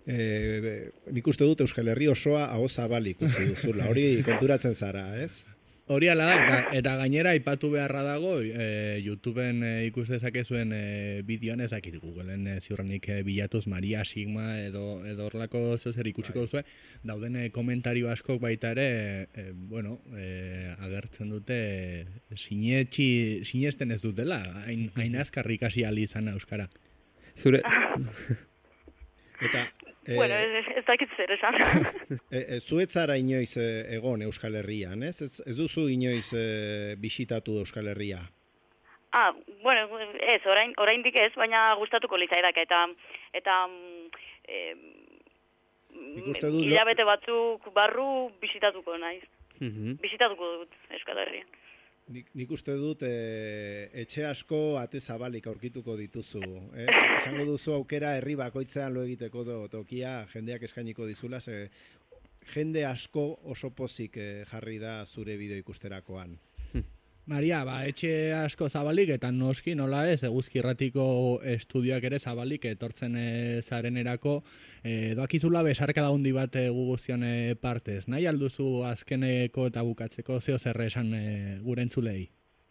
e, nik uste dut Euskal Herri osoa aho zabalik utzi duzula, hori konturatzen zara, ez? Hori ala da, eta, eta gainera aipatu beharra dago, e, YouTubeen e, ikus dezakezuen e, bideoan ezakit Googleen e, ziurrenik e, bilatuz Maria Sigma edo edo horlako zer ikusiko duzue, dauden e, komentario askok baita ere, e, bueno, e, agertzen dute e, sinetxi, sinesten ez dutela, hain, hain azkar ikasi ahal izan euskara. Zure... Eta... Bueno, ez, ez dakit zer esan. e, e, Zuetzara inoiz e, egon Euskal Herrian, ez? Ez, ez duzu inoiz e, bisitatu Euskal Herria? Ah, bueno, ez, orain, oraindik ez, baina gustatuko litzaidak eta eta e, hilabete batzuk barru bisitatuko naiz. Mhm. Bisitatuko dut Euskal Herrian. Nik, nik uste dut e, etxe asko ate zabalik aurkituko dituzu. Eh? Esango duzu aukera herri bakoitzean lo egiteko do, tokia jendeak eskainiko dizula, ze jende asko oso pozik eh, jarri da zure bideo ikusterakoan. Maria, ba, etxe asko zabalik eta noski nola ez, Eguzki Irratiko estudioak ere zabalik etortzen e, zarenerako e, doakizula besarkada handi bat e, gu guztion e, partez. Nahi alduzu azkeneko eta bukatzeko zeo zer esan e, gure entzulei?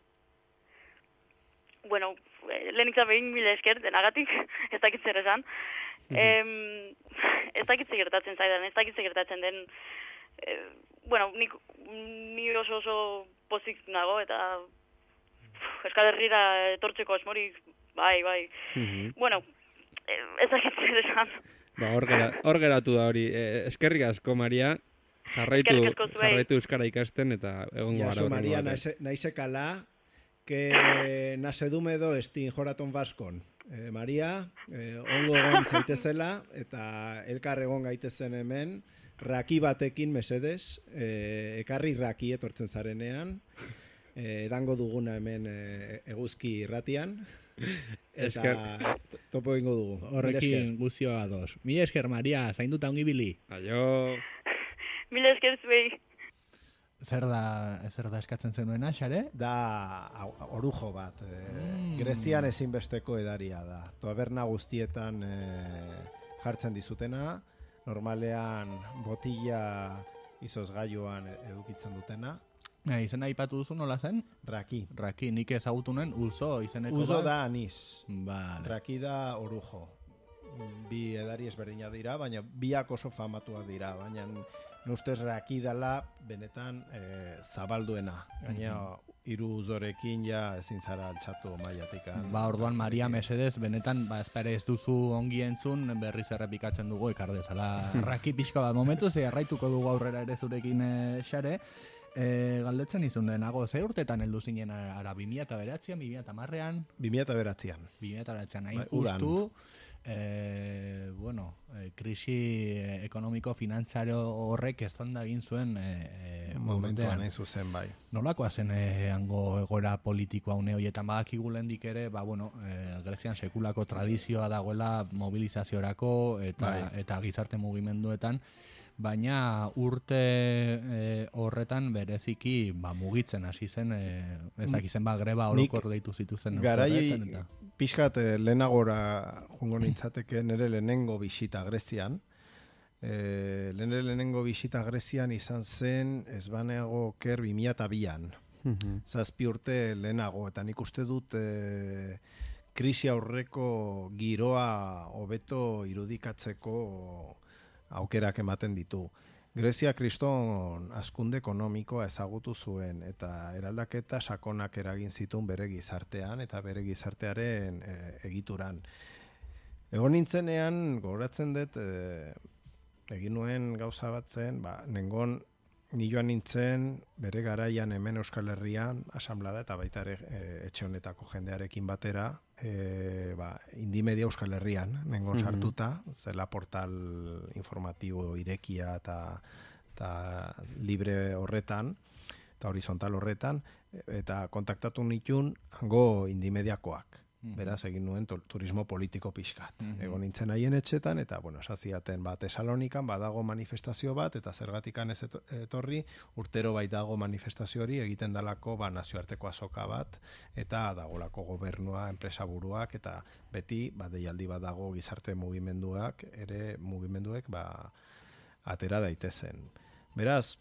Bueno, lehenik da behin mila esker denagatik, ez dakit zer esan. Em, ez dakit zer gertatzen zaidan, ez dakit zer gertatzen den, e, bueno, nik, ni oso oso pozik nago, eta pff, Euskal Herrira etortzeko asmorik, bai, bai. Mhm. Bueno, ez dakit zer esan. Ba, hor, gera, hor geratu da hori. E, eskerrik asko, Maria. Jarraitu, Eskerrik asko zuei. jarraitu euskara ikasten eta egongo gara. Jaso, Maria, hurrengo batean. naisekala, que nasedumedo estin joraton baskon. Eh, Maria, eh, ongo egon zaitezela, eta elkar egon gaitezen hemen, raki batekin mesedez, eh, ekarri raki etortzen zarenean, eh, edango duguna hemen eh, Eguzki Irratian, eta Esker. topo egingo dugu. Horrekin guzioa ados. Mi esker, Maria, zainduta ongi bili. Aio. Mila esker zuei. Zer da, zer da eskatzen zenuena, xare? Da au- orujo bat. E, Mm. Grezian ezinbesteko edaria da. Taberna guztietan e, jartzen dizutena, normalean botila izozgailuan edukitzen dutena. Ja, izena aipatu duzu nola zen? Raki. Raki, nik ezagutu nuen Uzo izeneko Uzo bat. da anis. Vale. Raki da orujo. Bi edari ezberdina dira, baina biak oso famatuak dira, baina ustez Raki dela benetan e, zabalduena. Gaina hiru uzorekin ja ezin zara altxatu mailatik. Ba, orduan Maria mesedez, benetan, ba, espere ez duzu ongi entzun, berriz errepikatzen dugu ekar dezala Raki pixka bat momentu, ze jarraituko dugu aurrera ere zurekin e, xare. E, galdetzen izun denago, ze urtetan heldu zinen ara, bi mila bederatzian, bi mila hamarrean, bi mila bederatzian. bi mila bederatzian, hain Bai, udan. justu, e, bueno, e, krisi ekonomiko finantzario horrek eztanda egin zuen e, e, Momentuan hain zuzen bai. Nolakoa zen e, hango egoera politikoa une horietan badakigu lehendik ere, ba, bueno, e, Grezian sekulako tradizioa dagoela mobilizaziorako eta, Bai. eta gizarte mugimenduetan, baina urte e, horretan bereziki ba, mugitzen hasi zen, e, ezakizen ba, greba orokor deitu zituzen. Garai horretan, eta... pixkat eh, lehenagora jungo nintzateke nire lehenengo bisita Grezian. E, nire lehenengo bisita Grezian izan zen ezbaneago oker bi mila bian. Mhm. Zazpi urte lehenago, eta nik uste dut e, krisi aurreko giroa hobeto irudikatzeko aukerak ematen ditu. Grezia kriston hazkunde ekonomikoa ezagutu zuen eta eraldaketa sakonak eragin zituen bere gizartean eta bere gizartearen e, egituran. Egon nintzenean, gogoratzen dut, e, egin nuen gauza bat zen, ba, nengon ni joan nintzen bere garaian hemen Euskal Herrian asamblada eta baita ere e, etxe honetako jendearekin batera e, ba, Indimedia Euskal Herrian nengon sartuta, zela portal informatibo irekia eta, eta libre horretan eta horizontal horretan, eta kontaktatu nitun hango Indimediakoak. Beraz, egin nuen turismo politiko pixkat. Mm-hmm. Egon nintzen haien etxetan, eta, bueno, esaziaten, ba, Tesalonikan badago manifestazio bat, eta zergatikan ez etorri, urtero bai dago manifestazio hori, egiten dalako, ba, nazioarteko azoka bat, eta dagolako gobernua, enpresa buruak, eta beti, ba, deialdi bat dago gizarte mugimenduak, ere mugimenduek, ba, atera daitezen. Beraz,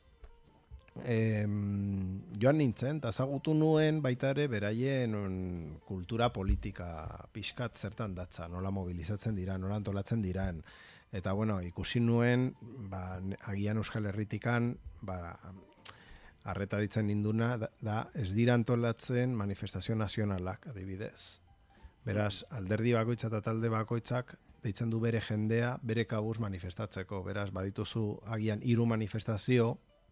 Em, joan nintzen, eta ezagutu nuen baita ere beraien un, kultura politika pixkat zertan datza, nola mobilizatzen dira, nola antolatzen diran. Eta bueno, ikusi nuen, ba, agian Euskal Herritikan, ba, arreta ditzen ninduna, da, da ez dira antolatzen manifestazio nazionalak, adibidez. Beraz, alderdi bakoitza eta talde bakoitzak deitzen du bere jendea, bere kabuz manifestatzeko. Beraz, badituzu agian hiru manifestazio,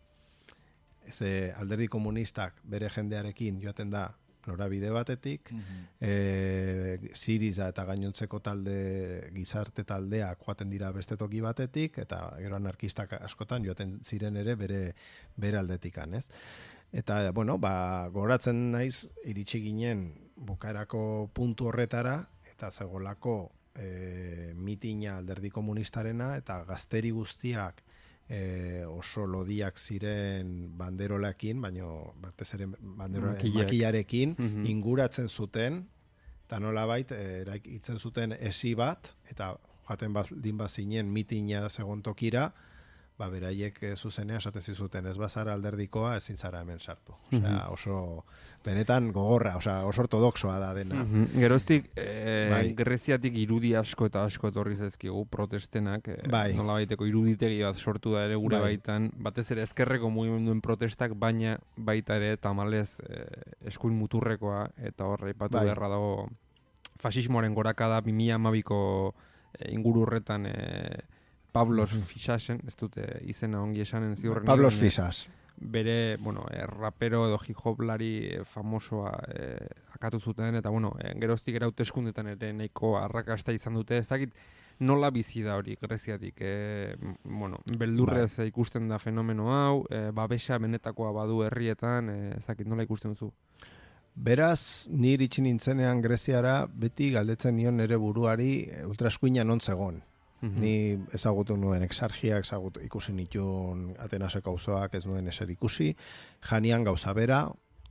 Eze alderdi komunistak bere jendearekin joaten da norabide batetik, mm-hmm. e, Siriza eta gainontzeko talde, gizarte taldeak joaten dira beste toki batetik, eta gero anarkistak askotan joaten ziren ere bere, bere aldetikan, ez? Eta, bueno, ba, goratzen naiz, iritsi ginen bukaerako puntu horretara, eta zegolako e, mitina alderdi komunistarena, eta gazteri guztiak E, oso lodiak ziren banderolakin, baino batez ere makillarekin mm-hmm. inguratzen zuten, eta nolabait eraikitzen zuten esi bat, eta joaten baldin bazinen mitina zegoen tokira, ba beraiek zuzenea esaten zizuten, ez bazara alderdikoa ezin zara hemen sartu. Osea, mm-hmm. oso benetan gogorra, osea, oso ortodoxoa da dena. Mm-hmm. Geroztik, eh, bai. Greziatik irudi asko eta asko etorri zaizkigu protestenak, eh, bai. Nolabaiteko iruditegi bat sortu da ere gure bai. Baitan, batez ere ezkerreko mugimenduen protestak, baina baita ere tamalez eh, eskuin muturrekoa, eta horre aipatu bai. Beharra dago fasismoaren gorakada bi mila hamabiko eh, inguru horretan eh, Pablos Fisasen, ez dute izena ongi esanen ziurren. Pablos Fisas. Bere, bueno, eh, rapero edo hip-hoplari eh, famosoa eh, akatu zuten, eta, bueno, eh, geroztik erauteskundetan ere nahiko arrakasta izan dute, ez dakit nola bizi da hori Greziatik, eh, bueno, beldurrez ba. Ikusten da fenomeno hau, eh, babesa benetakoa badu herrietan, eh, ez dakit nola ikusten duzu? Beraz, ni iritsi nintzenean Greziara, beti galdetzen nion nere buruari ultraskuina non zegon. Ni ezagutu nuen exargiak, ezagutu ikusi nituen Atenaseko auzoak, ez nuen eser ikusi, janian gauza bera,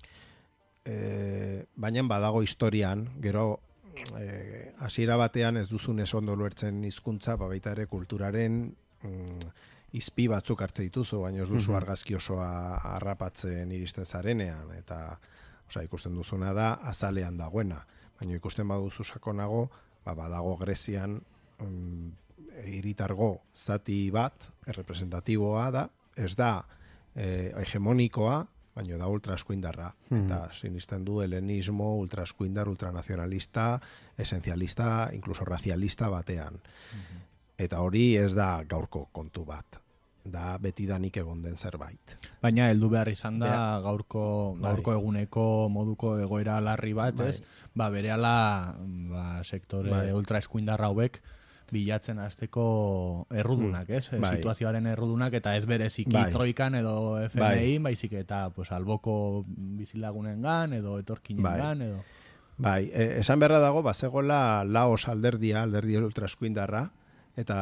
e, baina badago historian, gero e, hasiera batean ez duzun ez ondo luertzen hizkuntza, baita ere kulturaren mm, izpi batzuk hartze dituzu, baina ez duzu argazki osoa harrapatzen iristen zarenean, eta osea, ikusten duzuna da azalean dagoena, baina ikusten baduzu sakonago, ba, badago Grezian mm, hiritargo zati bat, errepresentatiboa da, ez da eh, hegemonikoa, baina da ultraeskuindarra. Mm. Eta sinisten du helenismo, ultraeskuindar, ultranazionalista, esencialista, incluso racialista batean. Mm-hmm. Eta hori ez da gaurko kontu bat. Da betidanik egon den zerbait. Baina heldu behar izan da Bea, gaurko, gaurko bai. Eguneko moduko egoera larri bat, bai. Ez? Ba, berehala ba, sektore bai. Ultraeskuindarra hauek bilatzen hasteko errudunak, ez? Bai. Situazioaren errudunak, eta ez bereziki bai. Troikan edo F M I, bai. Baizik eta pues, alboko bizilagunengan edo etorkinengan, bai. Edo... Bai, e, esan beharra dago, bazegola Laos alderdia, alderdi ultraeskuindarra, eta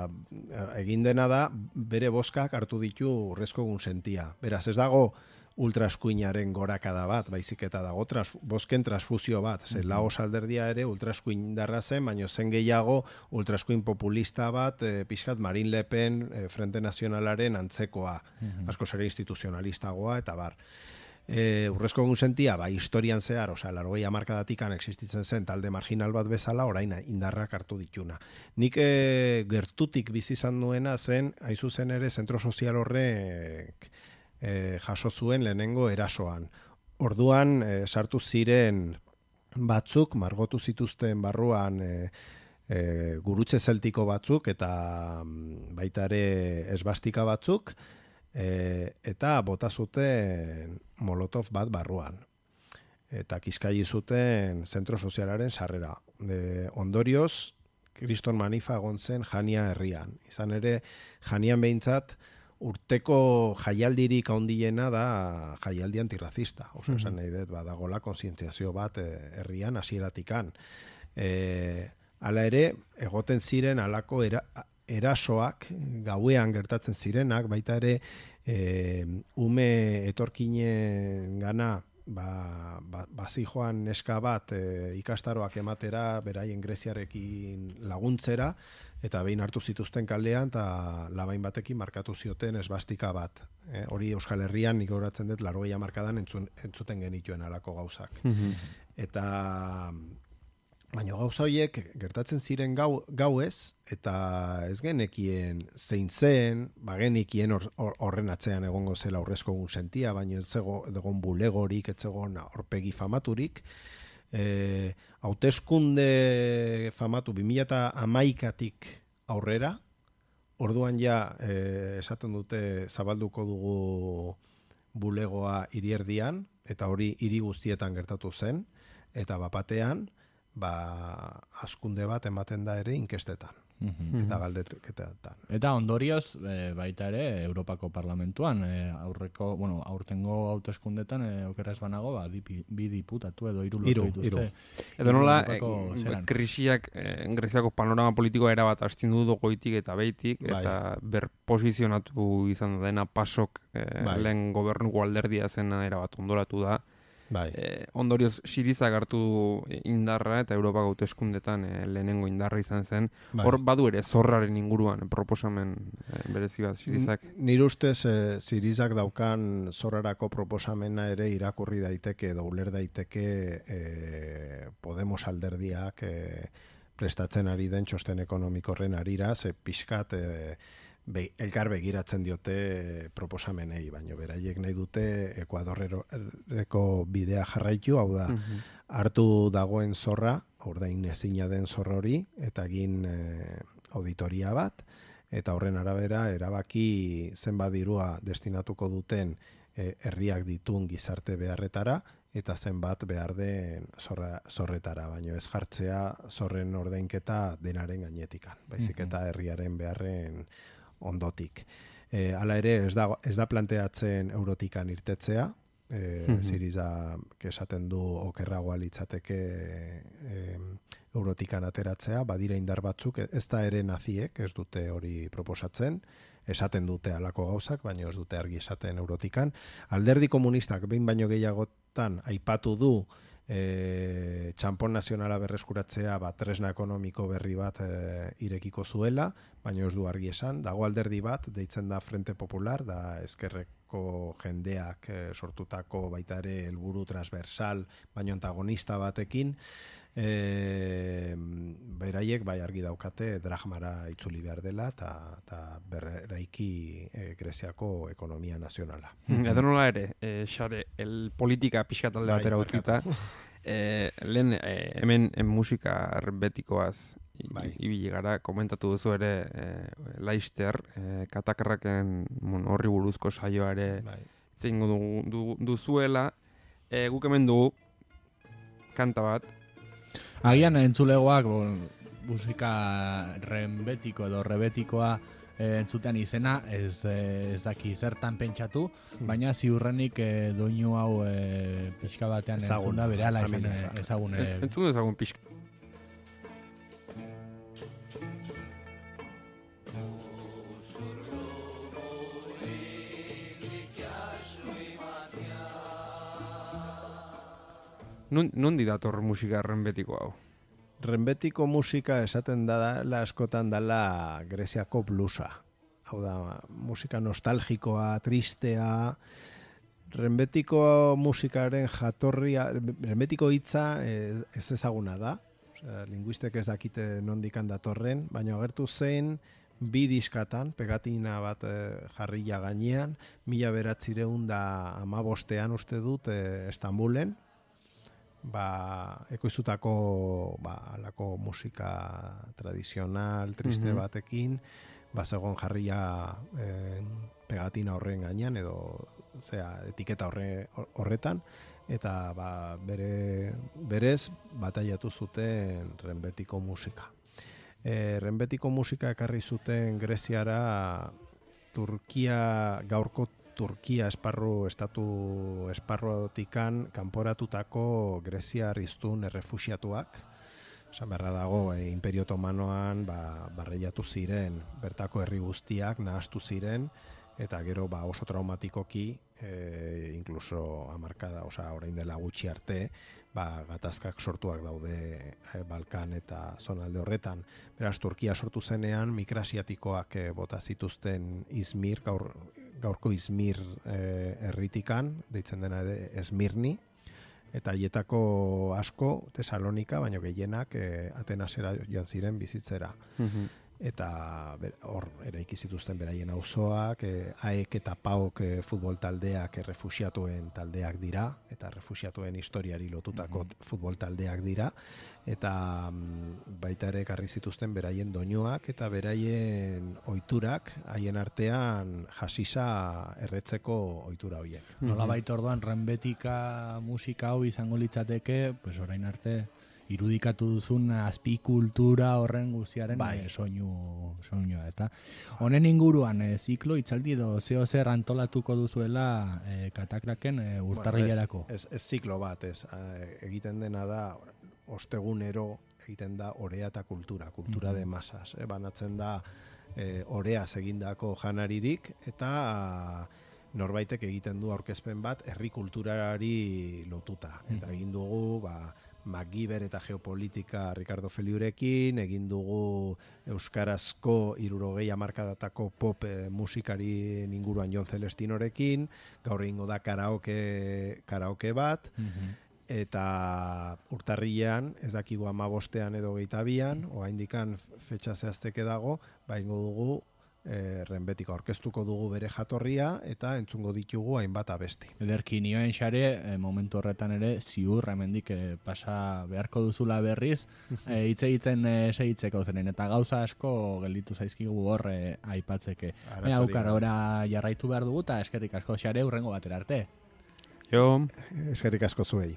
egin dena da, bere bozkak hartu ditu urrezko egun sentia. Beraz, ez dago ultraeskuinaren gorakada bat, baizik eta dago tras, bozken transfusio bat. Ze mm-hmm. Laos alderdia ere ultraeskuindarra zen, baina zen gehiago ultraeskuin populista bat, e, pixkat Marine Le Pen, e, Frente Nazionalaren antzekoa, mm-hmm. asko zere instituzionalistagoa, eta bar. E, urrezko egun sentia, ba, historian zehar, osea, larogei hamarkadatikan existitzen zen talde marginal bat bezala, orain indarrak hartu dituna. Nik e, gertutik bizi izan nuena zen, haizu zen ere, zentro sozial horrek e, jaso zuen lehenengo erasoan. Orduan, e, sartu ziren batzuk, margotu zituzten barruan e, e, gurutze zeltiko batzuk, eta baita ere esbastika batzuk, E, eta bota zuten molotov bat barruan. Eta kiskaili zuten zentro sozialaren sarrera. E, ondorioz, Kriston Manifa egon zen Jania herrian. Izan ere, Janian behintzat urteko jaialdirik handiena da jaialdi antirrazista. Oso esan nahi dut, badagola kontzientziazio bat herrian hasieratikan. E, hala ere, egoten ziren halako era, erasoak, gauean gertatzen zirenak, baita ere, e, ume etorkinen gana, ba, ba, bazi joan neska bat e, ikastaroak ematera, beraien greziarekin laguntzera, eta behin hartu zituzten kalean, eta labain batekin markatu zioten esbastika bat. E, hori Euskal Herrian, nik horatzen dut, largoia markadan entzun, entzuten genituen alako gauzak. Eta, baina gauza horiek gertatzen ziren gau, gauez, eta ez genekien zein zen, bagenekien horren or, atzean egongo zela aurrezko egun sentia, baina ez egon bulegorik, ez egon aurpegi famaturik. E, hauteskunde famatu bi mila hamaikatik aurrera, orduan ja e, esaten dute zabalduko dugu bulegoa hirierdian, eta hori hiri guztietan gertatu zen, eta bapatean, ba, askunde bat ematen da ere inkestetan. Mm-hmm. Eta galdeketetan. Eta ondorioz, e, baita ere, Europako Parlamentuan, e, aurreko, bueno, aurtengo hauteskundetan, e, okerraz banago, ba, di, bi diputatu edo hiru lotu dituzte. Edo nola, e, krisiak, e, Greziako panorama politikoa erabat astindu du goitik eta beitik, bai. Eta berposizionatu izan dena pasok e, bai. Lehen gobernuko alderdia zena erabat ondoratu da. Bai. Eh, ondorioz Sirizak hartu du indarra eta Europako hauteskundetan eh, lehenengo indarra izan zen. Bai. Hor badu ere zorraren inguruan proposamen eh, berezi bat Sirizak. Nire ustez eh, Sirizak daukan zorrarako proposamena ere irakurri daiteke edo uler daiteke eh, Podemos alderdiak eh, prestatzen ari den txosten ekonomikorren arira, ze pixkat eh, Be, elkar begiratzen diote proposamenei, baina beraiek nahi dute Ekuadorreko bidea jarraitu, hau da, uh-huh. hartu dagoen zorra, ordain ezina den zorra hori, eta egin eh, auditoria bat, eta horren arabera erabaki zenbat dirua destinatuko duten eh, herriak ditun gizarte beharretara, eta zenbat behar den zorra, zorretara, baina ez jartzea zorren ordainketa denaren gainetikan, baizik uh-huh. eta herriaren beharren ondotik. E, hala ere, ez da, ez da planteatzen eurotikan irtetzea, e, mm-hmm. Siriza esaten du okerragoa litzateke e, eurotikan ateratzea, badira indar batzuk, ez da ere naziek, ez dute hori proposatzen, esaten dute halako gauzak, baina ez dute argi esaten eurotikan. Alderdi komunistak behin baino gehiagotan aipatu du E, txampon nazionala berreskuratzea ba, tresna ekonomiko berri bat e, irekiko zuela, baina ez du argi esan. Dago alderdi bat, deitzen da Frente Popular, da ezkerreko jendeak e, sortutako baita ere helburu transversal, baina antagonista batekin, e, beraiek bai argi daukate dragmara itzuli behar dela eta berraiki e, Greziako ekonomia nazionala. Edo nola ere, e, xare, el politika pixkatalde bai, batera utzita, e, lehen e, hemen en musika betikoaz bai. Ibili gara, komentatu duzu ere e, Laister, e, Katakarraken horri buruzko saioa ere bai. Zingu du, du, duzuela, e, guk hemen dugu kanta bat, agian entzulegoak bon, musika renbetiko edo rebetikoa e, entzutean izena ez, ez daki zertan pentsatu, baina ziurrenik e, doinu hau e, pixka batean entzun da bere ala esan ezagun. E, entzun ezagun pixka. Nondi dator musika renbetiko hau? Renbetiko musika esaten da la askotan dela Greziako bluesa. Hau da, musika nostalgikoa, tristea. Renbetiko musikaren jatorria, renbetiko hitza ez ezaguna da. Osea, linguistek ez dakite nondikan datorren, baina agertu zen bi diskatan, pegatina bat e, jarria gainean, mila beratzireun da hamabostean uste dut e, Istanbulen, ba, ekoizutako ba, alako musika tradizional, triste mm-hmm. batekin, ba, zegoen jarria e, pegatina horren gainean, edo zera, etiketa horre, horretan, eta ba, bere, berez bataiatu zuten renbetiko musika. E, renbetiko musika ekarri zuten Greziara Turkia, gaurko Turkia esparru, estatu esparruatikan kanporatutako greziar hiztun errefuxiatuak, esan beharra dago, e, Imperio Otomanoan ba, barreiatu ziren, bertako herri guztiak nahastu ziren, eta gero ba, oso traumatikoki, e, incluso hamarkada, osea, orain dela gutxi arte, ba, gatazkak sortuak daude e, Balkan eta zonalde horretan. Beraz, Turkia sortu zenean, migrasiatikoak e, bota zituzten Izmir, gaur, gaurko Izmir e, herritikan, deitzen dena ere Esmirni, eta hietako asko Tesalonika, baino gehienak e, Atenasera joan ziren bizitzera. Mm-hmm. Eta hor eraiki zituzten beraien auzoak, e, A E K eta P A O K e, futbol taldeak errefuxiatuen taldeak dira, eta errefuxiatuen historiari lotutako mm-hmm. futbol taldeak dira, eta mm, baita ere ekarri zituzten beraien doinuak eta beraien ohiturak, haien artean jasisa erretzeko ohitura horiek. Mm-hmm. Nola baita orduan renbetika musika hau izango litzateke, pues orain arte irudikatu duzun azpikultura horren guztiaren bai. e, soinu, soinua, ezta? Honen inguruan, e, ziklo, itzaldi edo zeo zer antolatuko duzuela e, Katakraken e, urtarrilerako? Bueno, ez, ez, ez ziklo bat, ez. Egiten dena da, ostegunero egiten da orea eta kultura, kultura mm-hmm. de masas. E, banatzen da e, oreaz egindako janaririk, eta norbaitek egiten du aurkezpen bat herri kulturari lotuta. Mm-hmm. Eta egin dugu, ba, Magiber eta geopolitika Ricardo Feliurekin, egin dugu euskarazko hirurogei hamarkadatako pop e, musikari inguruan Jon Celestinorekin, gaur egingo da karaoke, karaoke bat, mm-hmm. eta urtarrilean, ez dakigu hamabostean edo geita bian, oraindikan fetxa zehazteke dago, ba egingo dugu E, renbetika orkestuko dugu bere jatorria eta entzungo ditugu hainbat abesti. Ederki nioen xare, e, momentu horretan ere, ziur hemendik e, pasa beharko duzula berriz, e, hitz egiten e, segitzeko zenen, eta gauza asko gelditu zaizkigu hor e, aipatzeke. Ea aukar ora jarraitu behar dugu, eta eskerrik asko xare, hurrengo batera arte. Jo. Eskerrik asko zuei.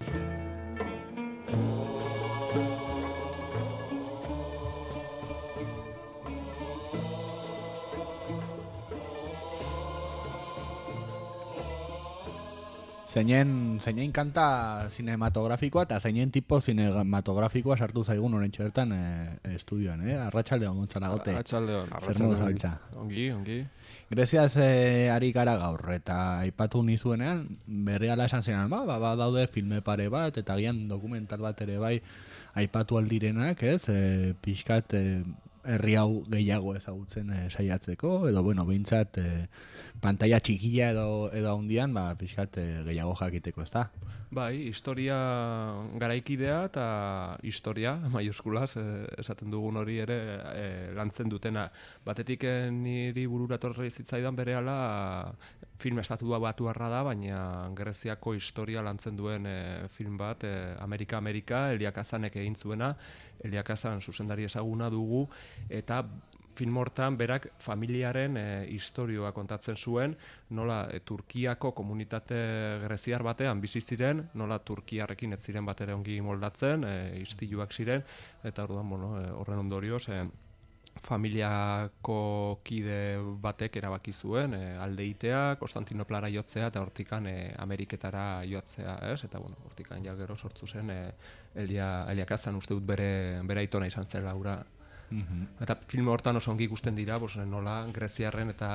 Zeinen, zeinen kanta cinematografikoa eta zeinen tipo cinematografikoa sartu zaigun orentxe bertan e, estudioan, eh? Arratsaldeon Gontzalagote. Arratsaldeon. Zer modu zabiltza? Ongi, ongi. Greziaz e, ari gara gaur, eta aipatu nizuenean, berreala esan zenan, ba, ba, ba, daude filme pare bat, eta gian dokumental bat ere bai aipatu aldirenak, ez? E, pixkat e, herri hau gehiago ezagutzen e, saiatzeko, edo, bueno, behintzat e, pantalla txikia edo, edo handian, ba, pixkat e, gehiago jakiteko, ez da? Bai, historia garaikidea eta historia, maiuskulaz, e, esaten dugun hori ere e, lantzen dutena. Batetik e, niri bururatorri zitzaidan berehala film estatua batu harra da, baina Greziako historia lantzen duen e, film bat, e, Amerika-Amerika, Elia Kazanek egin zuena, Elia Kazan zuzendari ezaguna dugu, eta film hortan berak familiaren e, historioa kontatzen zuen, nola e, Turkiako komunitate greziar batean bizi ziren, nola Turkiarrekin ez ziren bat ere ongi moldatzen, e, istiluak ziren, eta orduan, bueno, e, horren ondorioz, e, familiako kide batek erabaki zuen, e, aldeitea, Konstantinoplara jotzea eta hortikan e, Ameriketara jotzea, ez? Eta bueno, hortikan ja gero sortu zen e, Elia, Elia Kazan uste dut bere, bere aitona izan zela ura. Mm-hmm. Eta film hortan oso ongi ikusten dira, bos, nola Greziarren eta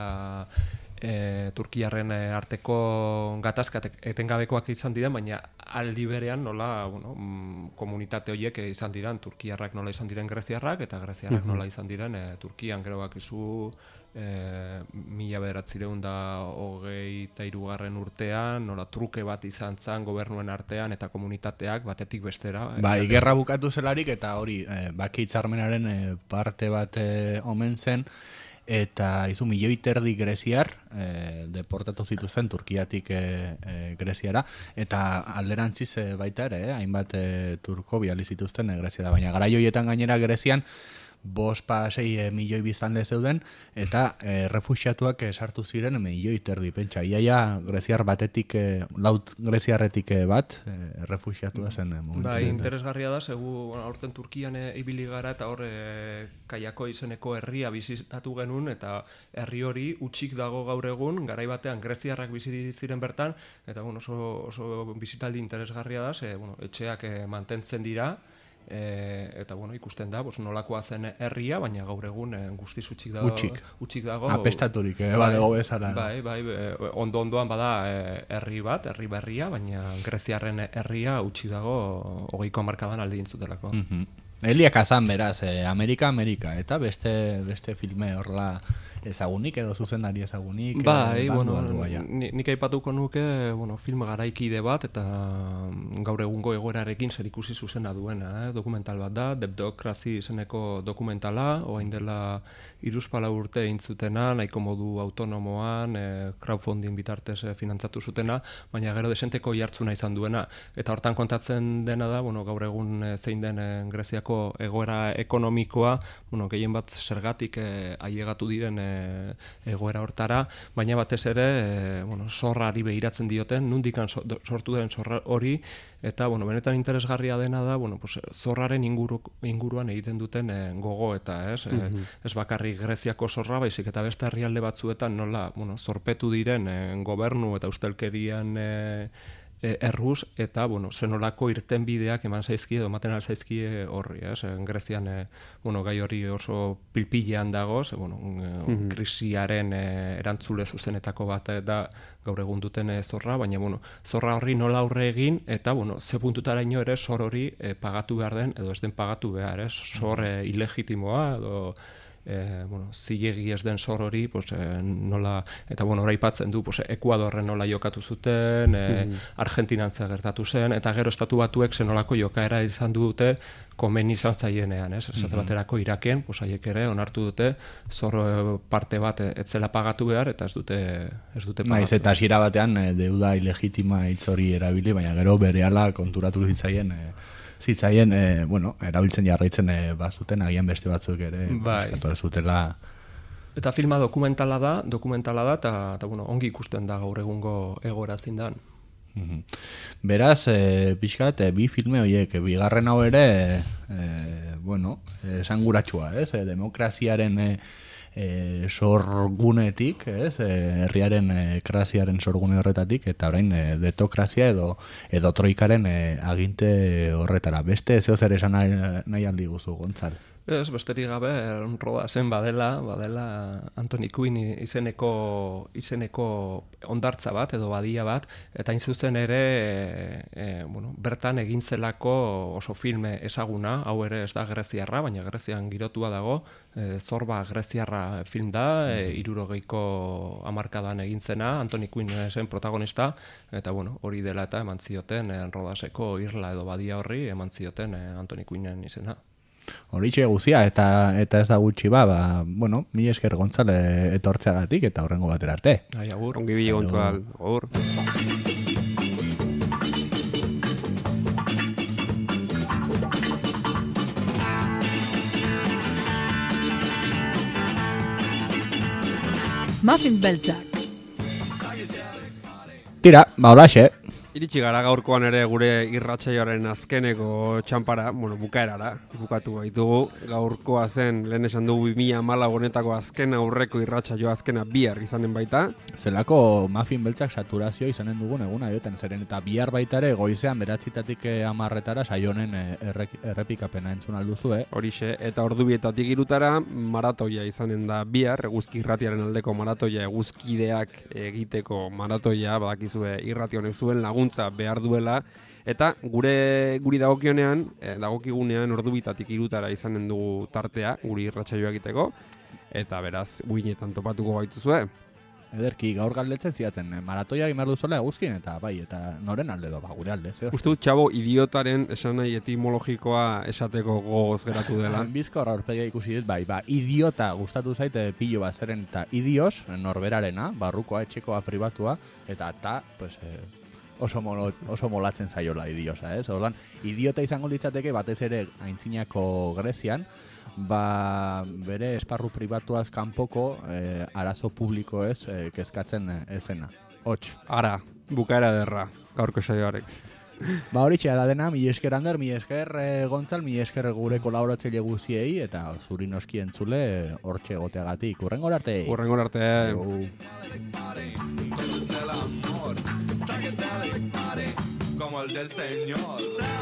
e, Turkiarren arteko gatazka etengabekoak izan dira, baina aldi berean nola, bueno, komunitate horiek izan diren, Turkiarrak nola izan diren Greziarrak, eta Greziarrak nola izan diren e, Turkian, gero bakizu e, mila bederatziehun eta hogeita hirugarren urtean, nola truke bat izan zen gobernuen artean eta komunitateak batetik bestera. Bai, gerra bukatu zelarik eta hori, e, bake hitzarmenaren e, parte bat e, omen zen, eta izu milioi terdi greziar e, deportatu zituzten Turkiatik e, e, Greziara, eta alderantziz e, baita ere, eh, hainbat e, turko biali zituzten e, Greziara, baina garai horietan gainera Grezian bost pa sei milioi biztanle zeuden, eta e, refuxiatuak sartu ziren milioi terdi, pentsa. Iaia greziar batetik, e, laut greziarretik bat, e, refuxiatua zen. E, bai, interesgarria da, segu aurten Turkian e, ibili gara, eta hor e, Kaiako izeneko herria bizitatu genuen, eta herri hori utxik dago gaur egun, garai batean greziarrak bizi ziren bertan, eta bueno, oso, oso bizitaldi interesgarria da, ze, bueno, etxeak e, mantentzen dira, E, eta bueno, ikusten da, bos, nolakoa zen herria, baina gaur egun e, guztiz utxik dago. Utxik. Utxik dago. Apestaturik, eh, bai, bale, bezala. Bai, bai, ondo-ondoan bada e, herri bat, herri berria, baina greziarren herria utxik dago hogeiko hamarkadan alde intzutelako. Mm -hmm. Elia Kazan, beraz, eh, Amerika, Amerika, eta beste, beste filme horrela ezagunik edo zuzendari ezagunik. Bai, bueno, nik aipatuko nuke, bueno, film garaikide bat, eta gaur egungo egoerarekin zer ikusi zuzena duena, eh? Dokumental bat da, Debdokrazi izeneko dokumentala, orain dela hiruzpalau urte intzutena, nahiko modu autonomoan, eh, crowdfunding bitartez eh, finantzatu zutena, baina gero desenteko jartzuna izan duena. Eta hortan kontatzen dena da, bueno, gaur egun eh, zein den eh, Greziako egoera ekonomikoa, bueno, gehien bat zergatik eh, ailegatu diren eh, egoera hortara, baina batez ere e, bueno, zorrari behiratzen dioten, nundikan sortu den zorra hori, eta bueno, benetan interesgarria dena da, bueno, pues, zorraren inguru, inguruan egiten duten e, gogo eta ez, mm-hmm. e, ez bakarrik Greziako zorra, baizik eta beste herrialde batzuetan nola, bueno, zorpetu diren e, gobernu eta ustelkerian e, erruz, eta, bueno, zenolako irtenbideak eman zaizkie, edo ematen zaizkie horri, ez? Grezian, e, bueno, gai hori oso pilpilean dago, ze, bueno, mm-hmm. krisiaren e, erantzule zuzenetako bat da gaur egun duten e, zorra, baina, bueno, zorra horri nola aurre egin, eta, bueno, ze puntutaraino ere zor hori e, pagatu behar den, edo ez den pagatu behar, ez? Zor e, ilegitimoa, edo E, bueno, zilegi ez den zor hori, pues, e, nola, eta bueno, oraipatzen du, pues, Ekuadorren nola jokatu zuten, e, mm. Argentinantza gertatu zen, eta gero estatu batuek zenolako jokaera izan dute komeni izan zaienean, ez? Esate baterako Iraken, pues, haiek ere onartu dute zor parte bat etzela pagatu behar, eta ez dute, ez dute pagatu. Naiz, eta hasiera batean e, deuda ilegitima hitz hori erabili, baina gero berehala konturatu zitzaien e, zitzaien, e, bueno, erabiltzen jarraitzen e, bazuten, agian beste batzuk ere, bai. ez zutela. Eta filma dokumentala da, dokumentala da, eta, eta bueno, ongi ikusten da gaur egungo egoera zein dan. Mm-hmm. Beraz, e, pixkat, e, bi filme horiek, bigarren hau ere, e, bueno, esanguratsua, ez? E, demokraziaren e, E, sorgunetik, ez, e, herriaren e, krasiaren sorgune horretatik, eta orain e, detokrazia edo edo troikaren e, aginte horretara. Beste zeo zer esan nahi, nahi aldi guzu, Gontzal? Ez, besterik gabe, roda zen badela, badela Anthony Quinn izeneko, izeneko ondartza bat, edo badia bat, eta hain zuzen ere, e, e, bueno, bertan egin zelako oso filme ezaguna, hau ere ez da greziarra, baina Grezian girotua dago, e, Zorba greziarra film da, e, hirurogeiko hamarkadan egin zena, Anthony Quinn zen protagonista, eta bueno, hori dela eta eman zioten, e, Rodaseko irla edo badia horri, eman zioten e, Anthony Quinnen izena. Horitxe guzia, eta eta ez da gutxi ba, ba bueno, mi esker Gontzale etortzeagatik eta horrengo batera arte. Ai, agur. Ongi bi Gontzal, agur. Muffin beltzak. Tira, ba holaxe. Iritsi gara gaurkoan ere gure irratsaioaren azkeneko txanpara, bueno, bukaerara, bukatu baitugu. Gaurkoa zen, lehen esan dugu bi mila hamalau honetako azken aurreko irratsaio azkena bihar izanen baita. Zelako muffin beltzak saturazio izanen dugun eguna joten, zeren eta bihar baita ere goizean beratzitatik hamarretara saionen errek, errepikapena entzun alduzu, eh? Horixe, eta ordubietatik irutara maratoia izanen da bihar, eguzki irratiaren aldeko maratoia, eguzkideak egiteko maratoia, badakizue irrati honek zuen lagun behar duela, eta gure guri dagokionean, eh, dagokigunean ordubitatik irutara izanen dugu tartea, guri irratsaioa egiteko, eta beraz, guinetan topatuko gaituzue. Ederki, gaur galdetzen ziatzen, maratoia egin behar duzuela eguzkin, eta bai, eta noren alde do, ba, gure alde, ze? Uste dut, txabo, idiotaren esan nahi etimologikoa esateko gogoz geratu dela. Bizko aurpegia ikusi dut, bai, ba, idiota gustatu zaite pilo bat zeren, eta idios, norberarena, barrukoa, etxekoa, pribatua, eta ta, pues, eh, oso, molo, oso molatzen zaiola idiosa, ez? Orduan, idiota izango litzateke batez ere aintzinako Grezian, ba, bere esparru pribatuaz kanpoko eh, arazo publiko ez eh, kezkatzen ezena. Hots. Ara, bukaera derra, gaurko saioarek. Ba hori txea da dena, mi esker Ander, mi esker eh, Gontzal, mi esker gure kolaboratzaile guziei, eta zuri noski entzule hortxe goteagatik. Urrengor arte. Urrengor arte. Como el del Señor.